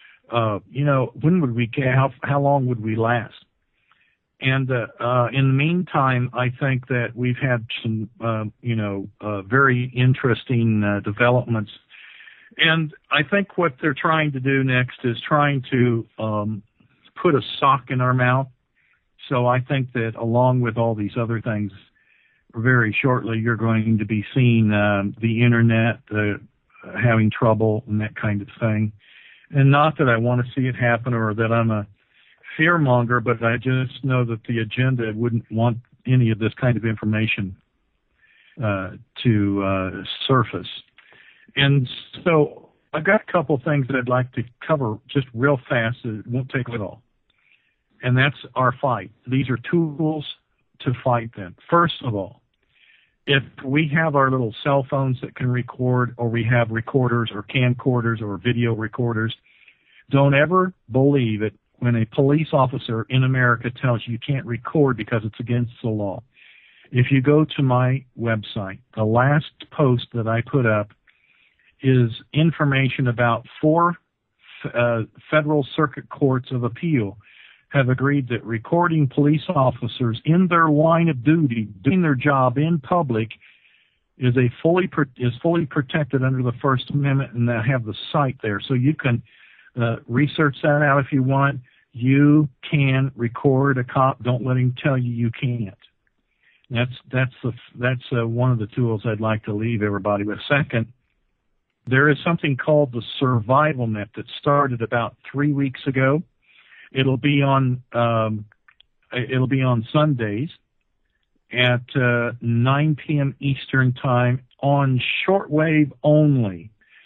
when would we get, how long would we last? And in the meantime, I think that we've had some, very interesting developments. And I think what they're trying to do next is trying to put a sock in our mouth. So I think that along with all these other things, very shortly you're going to be seeing the internet having trouble and that kind of thing. And not that I want to see it happen or that I'm a fearmonger, but I just know that the agenda wouldn't want any of this kind of information to surface. And so I've got a couple of things that I'd like to cover just real fast. It won't take it all. And that's our fight. These are tools to fight them. First of all, if we have our little cell phones that can record, or we have recorders or camcorders or video recorders, don't ever believe it when a police officer in America tells you can't record because it's against the law. If you go to my website, the last post that I put up is information about 4 federal circuit courts of appeal have agreed that recording police officers in their line of duty, doing their job in public, is fully protected under the First Amendment, and they have the site there. So you can research that out if you want. You can record a cop. Don't let him tell you can't. That's one of the tools I'd like to leave everybody with. Second, there is something called the Survival Net that started about 3 weeks ago. It'll be on Sundays at 9 p.m. Eastern Time on shortwave only,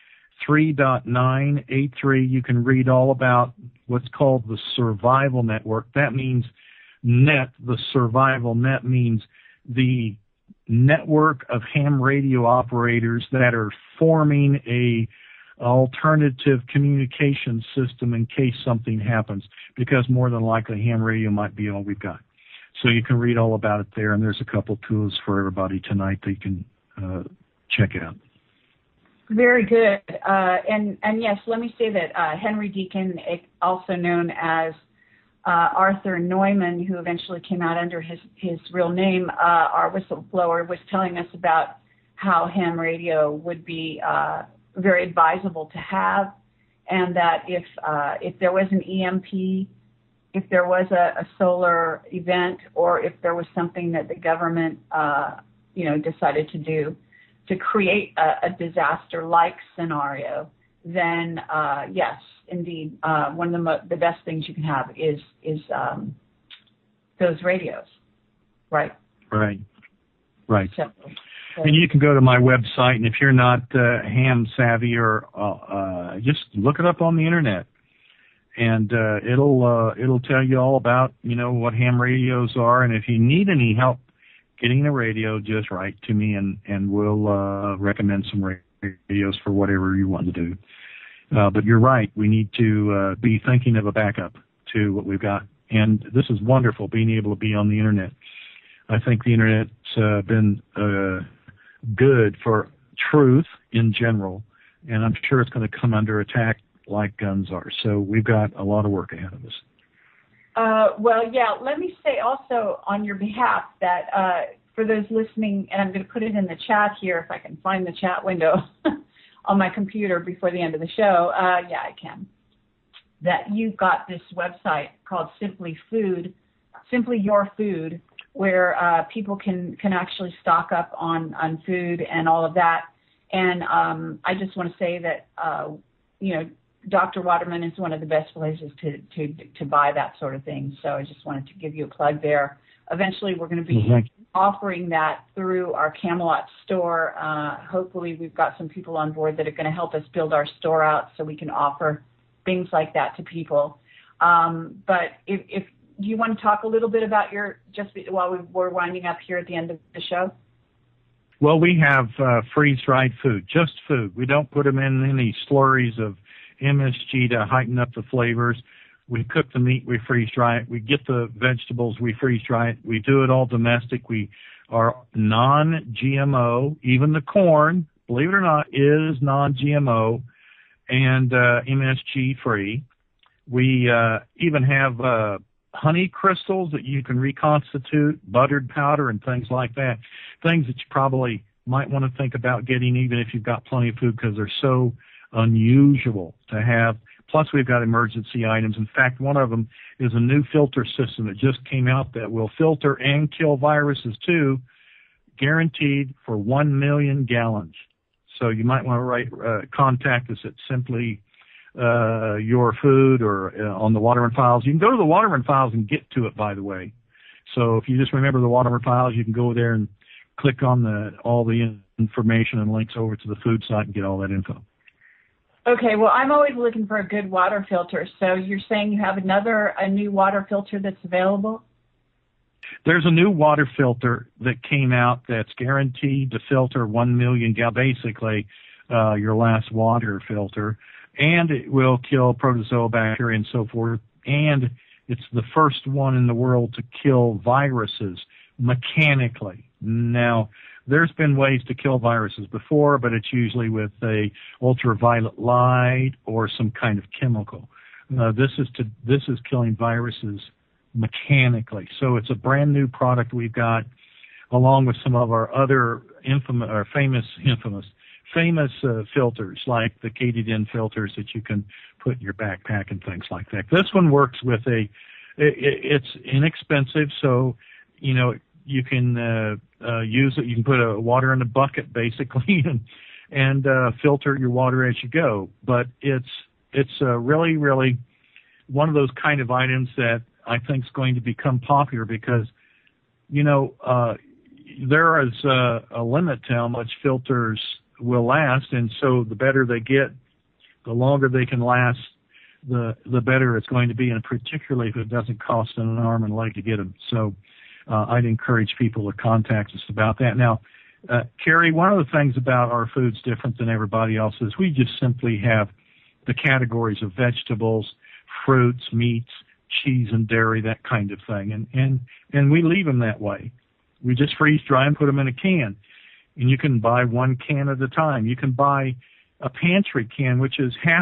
3.983. You can read all about what's called the Survival Network. That means net. The Survival Net means the network of ham radio operators that are forming a alternative communication system in case something happens, because more than likely ham radio might be all we've got. So you can read all about it there, and there's a couple tools for everybody tonight that you can check out. Very good. And yes, let me say that Henry Deacon, also known as Arthur Neumann, who eventually came out under his real name, our whistleblower, was telling us about how ham radio would be very advisable to have, and that if there was an EMP, if there was a solar event, or if there was something that the government decided to do to create a disaster-like scenario, then yes, indeed, one of the best things you can have is those radios, right? Right. So, and you can go to my website, and if you're not ham savvy, or just look it up on the internet, and it'll tell you all about what ham radios are. And if you need any help getting a radio, just write to me, and we'll recommend some radios for whatever you want to do. But you're right, we need to be thinking of a backup to what we've got. And this is wonderful, being able to be on the internet. I think the internet's been good for truth in general, and I'm sure it's going to come under attack like guns are. So we've got a lot of work ahead of us. Well, yeah, let me say also on your behalf that for those listening, and I'm going to put it in the chat here if I can find the chat window on my computer before the end of the show. Yeah, I can. That you've got this website called Simply Your Food, where people can actually stock up on food and all of that. And I just want to say that Dr. Waterman is one of the best places to buy that sort of thing. So I just wanted to give you a plug there. Eventually, we're going to be offering that through our Camelot store. Hopefully, we've got some people on board that are going to help us build our store out so we can offer things like that to people. But if do you want to talk a little bit about while we're winding up here at the end of the show? Well, we have freeze-dried food, just food. We don't put them in any slurries of MSG to heighten up the flavors. We cook the meat, we freeze-dry it. We get the vegetables, we freeze-dry it. We do it all domestic. We are non-GMO. Even the corn, believe it or not, is non-GMO and MSG-free. We even have honey crystals that you can reconstitute, buttered powder, and things like that. Things that you probably might want to think about getting even if you've got plenty of food, because they're so unusual to have. Plus, we've got emergency items. In fact, one of them is a new filter system that just came out that will filter and kill viruses too, guaranteed for 1 million gallons. So you might want to contact us at Simply Your Food or on the Waterman Files. You can go to the Waterman Files and get to it, by the way. So if you just remember the Waterman Files, you can go there and click on all the information and links over to the food site and get all that info. Okay, well, I'm always looking for a good water filter. So you're saying you have a new water filter that's available? There's a new water filter that came out that's guaranteed to filter 1 million gallons, basically your last water filter, and it will kill protozoa, bacteria, and so forth. And it's the first one in the world to kill viruses mechanically. Now, there's been ways to kill viruses before, but it's usually with a ultraviolet light or some kind of chemical. This is killing viruses mechanically. So it's a brand new product we've got, along with some of our other famous filters, like the Katydyn filters that you can put in your backpack and things like that. This one works with it's inexpensive, so you can use it. You can put water in a bucket basically and filter your water as you go. But it's really, really one of those kind of items that I think is going to become popular because, there is a limit to how much filters will last, and so the better they get, the longer they can last, the better it's going to be, and particularly if it doesn't cost an arm and a leg to get them. So I'd encourage people to contact us about that. Now, Carrie, one of the things about our food's different than everybody else's. We just simply have the categories of vegetables, fruits, meats, cheese and dairy, that kind of thing. And we leave them that way. We just freeze dry and put them in a can. And you can buy one can at a time. You can buy a pantry can, which is half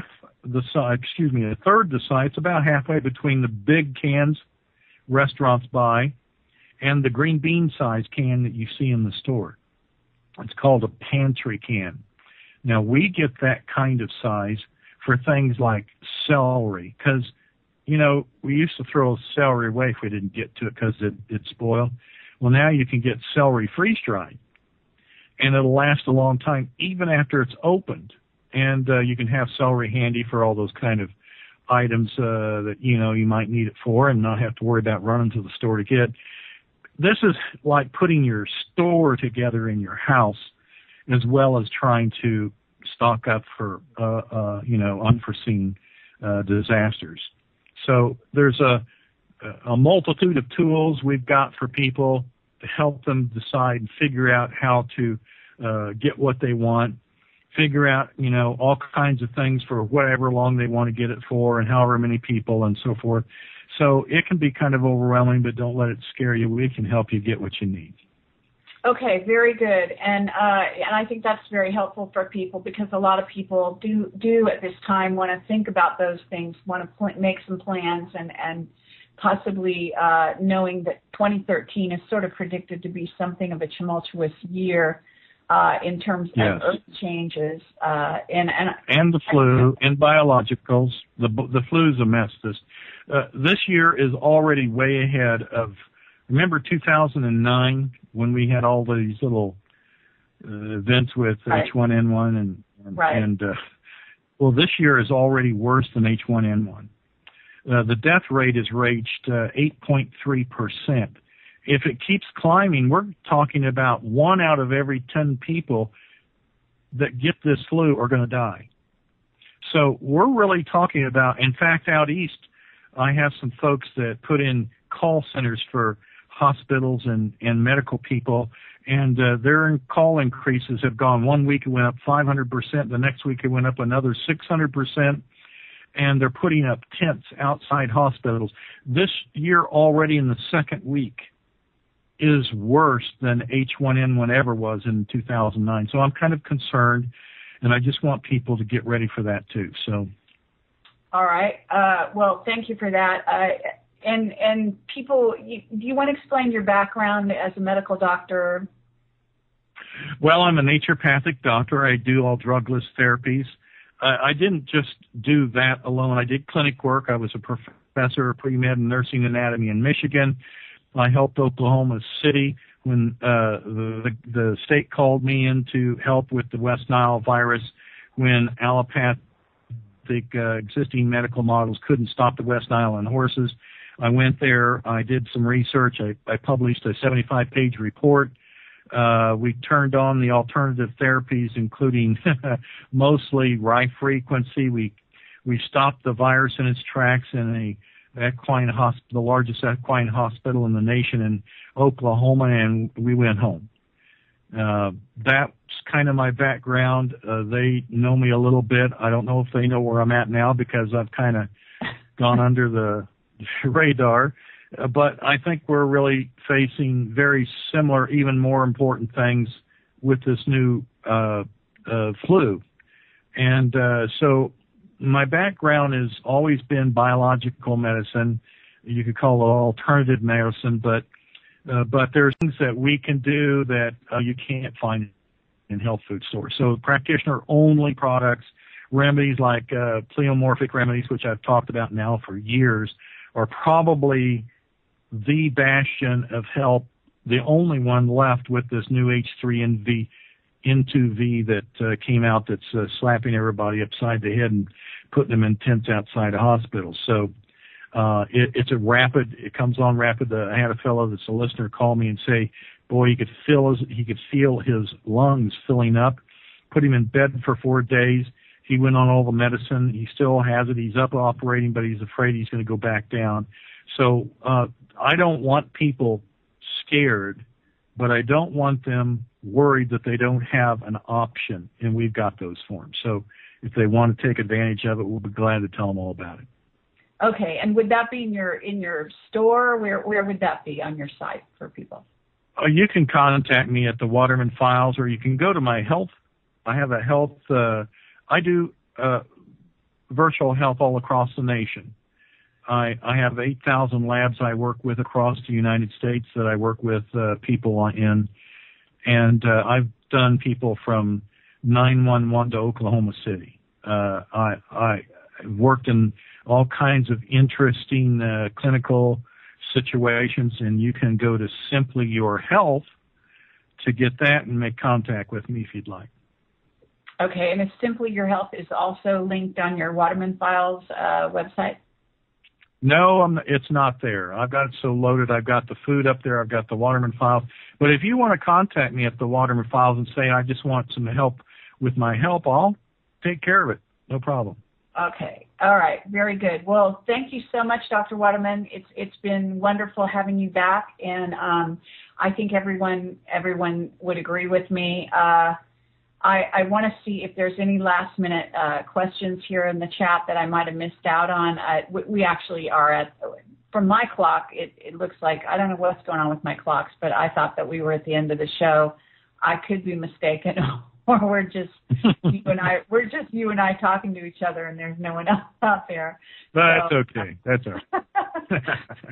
a third the size. It's about halfway between the big cans restaurants buy and the green bean size can that you see in the store. It's called a pantry can. Now, we get that kind of size for things like celery, because, you know, we used to throw celery away if we didn't get to it because it'd spoil. Well, now you can get celery freeze-dried, and it'll last a long time even after it's opened. And you can have celery handy for all those kind of items that, you know, you might need it for and not have to worry about running to the store to get. This is like putting your store together in your house as well as trying to stock up for, you know, unforeseen disasters. So there's a multitude of tools we've got for people to help them decide and figure out how to get what they want, figure out, you know, all kinds of things for whatever long they want to get it for and however many people and so forth. So it can be kind of overwhelming, but don't let it scare you. We can help you get what you need. Okay, very good. And I think that's very helpful for people, because a lot of people do at this time want to think about those things, want to make some plans, and possibly knowing that 2013 is sort of predicted to be something of a tumultuous year in terms of earth changes. And the flu and biologicals. The flu's a mess. This year is already way ahead of, remember 2009 when we had all these little events with H1N1 and well, this year is already worse than H1N1. The death rate has reached 8.3%. If it keeps climbing, we're talking about 1 out of every 10 people that get this flu are going to die. So we're really talking about, in fact, out east, I have some folks that put in call centers for hospitals and medical people, and their call increases have gone. 1 week it went up 500%, the next week it went up another 600%, and they're putting up tents outside hospitals. This year already in the second week is worse than H1N1 ever was in 2009. So I'm kind of concerned, and I just want people to get ready for that too. So, all right. Well, thank you for that. And people, do you want to explain your background as a medical doctor? Well, I'm a naturopathic doctor. I do all drugless therapies. I didn't just do that alone. I did clinic work. I was a professor of pre-med and nursing anatomy in Michigan. I helped Oklahoma City when the state called me in to help with the West Nile virus when allopathic existing medical models couldn't stop the West Nile in horses. I went there. I did some research. I published a 75-page report. We turned on the alternative therapies, including mostly high frequency. We stopped the virus in its tracks in the largest equine hospital in the nation in Oklahoma, and we went home. That's kind of my background. They know me a little bit. I don't know if they know where I'm at now because I've kind of gone under the radar. But I think we're really facing very similar, even more important things with this new flu. And so my background has always been biological medicine. You could call it alternative medicine, but there's things that we can do that you can't find in health food stores. So practitioner-only products, remedies like pleomorphic remedies, which I've talked about now for years, are probably the bastion of help, the only one left with this new H3N2V that came out that's slapping everybody upside the head and putting them in tents outside of hospitals. So it comes on rapid. I had a fellow that's a listener call me and say, boy, he could feel his lungs filling up. Put him in bed for 4 days. He went on all the medicine. He still has it. He's up operating, but he's afraid he's going to go back down. So I don't want people scared, but I don't want them worried that they don't have an option, and we've got those for them. So if they want to take advantage of it, we'll be glad to tell them all about it. Okay, and would that be in your store? Where would that be on your site for people? You can contact me at the Waterman Files, or you can go to my health. I have a health. I do virtual health all across the nation. I have 8,000 labs I work with across the United States that I work with people in, and I've done people from 911 to Oklahoma City. I worked in all kinds of interesting clinical situations, and you can go to Simply Your Health to get that and make contact with me if you'd like. Okay, and if Simply Your Health is also linked on your Waterman Files website? No, it's not there. I've got it so loaded. I've got the food up there. I've got the Waterman Files. But if you want to contact me at the Waterman Files and say, I just want some help with my help, I'll take care of it. No problem. Okay. All right. Very good. Well, thank you so much, Dr. Waterman. It's been wonderful having you back, and I think everyone would agree with me. I want to see if there's any last-minute questions here in the chat that I might have missed out on. We actually are at, from my clock, it looks like, I don't know what's going on with my clocks, but I thought that we were at the end of the show. I could be mistaken, or we're just you and I talking to each other, and there's no one else out there. That's okay. That's all right.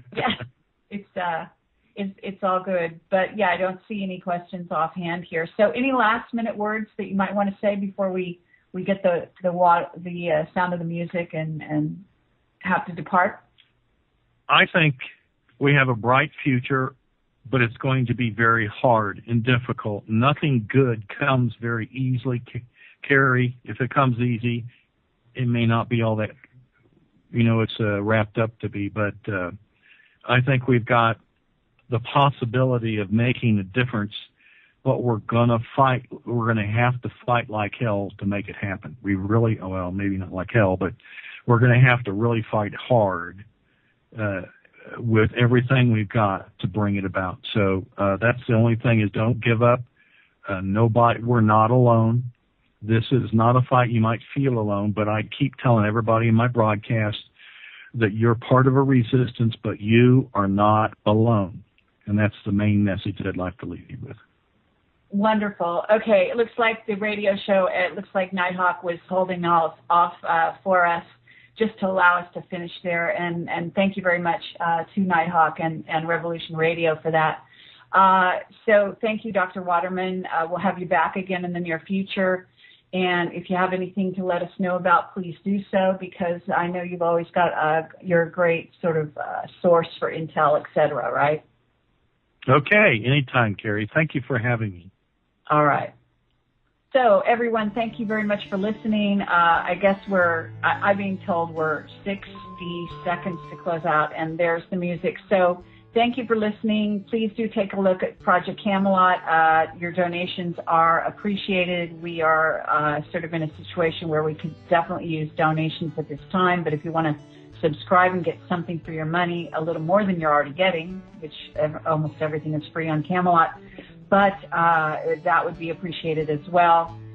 Yeah, it's all good. But yeah, I don't see any questions offhand here. So any last minute words that you might want to say before we get the sound of the music and have to depart? I think we have a bright future, but it's going to be very hard and difficult. Nothing good comes very easily. Carrie, if it comes easy, it may not be all that, it's wrapped up to be. But I think we've got the possibility of making a difference, but we're going to fight. We're going to have to fight like hell to make it happen. We really, well, maybe not like hell, but we're going to have to really fight hard with everything we've got to bring it about. So that's the only thing, is don't give up. We're not alone. This is not a fight. You might feel alone, but I keep telling everybody in my broadcast that you're part of a resistance, but you are not alone. And that's the main message I'd like to leave you with. Wonderful. Okay, it looks like the radio show, it looks like Nighthawk was holding off for us just to allow us to finish there. And thank you very much to Nighthawk and Revolution Radio for that. So thank you, Dr. Waterman. We'll have you back again in the near future. And if you have anything to let us know about, please do so, because I know you've always got your great sort of source for intel, et cetera, right? Okay, anytime, Carrie. Thank you for having me. All right. So, everyone, thank you very much for listening. I guess I'm being told we're 60 seconds to close out, and there's the music. So, thank you for listening. Please do take a look at Project Camelot. Your donations are appreciated. We are sort of in a situation where we could definitely use donations at this time, but if you want to subscribe and get something for your money, a little more than you're already getting, which almost everything is free on Camelot, but that would be appreciated as well.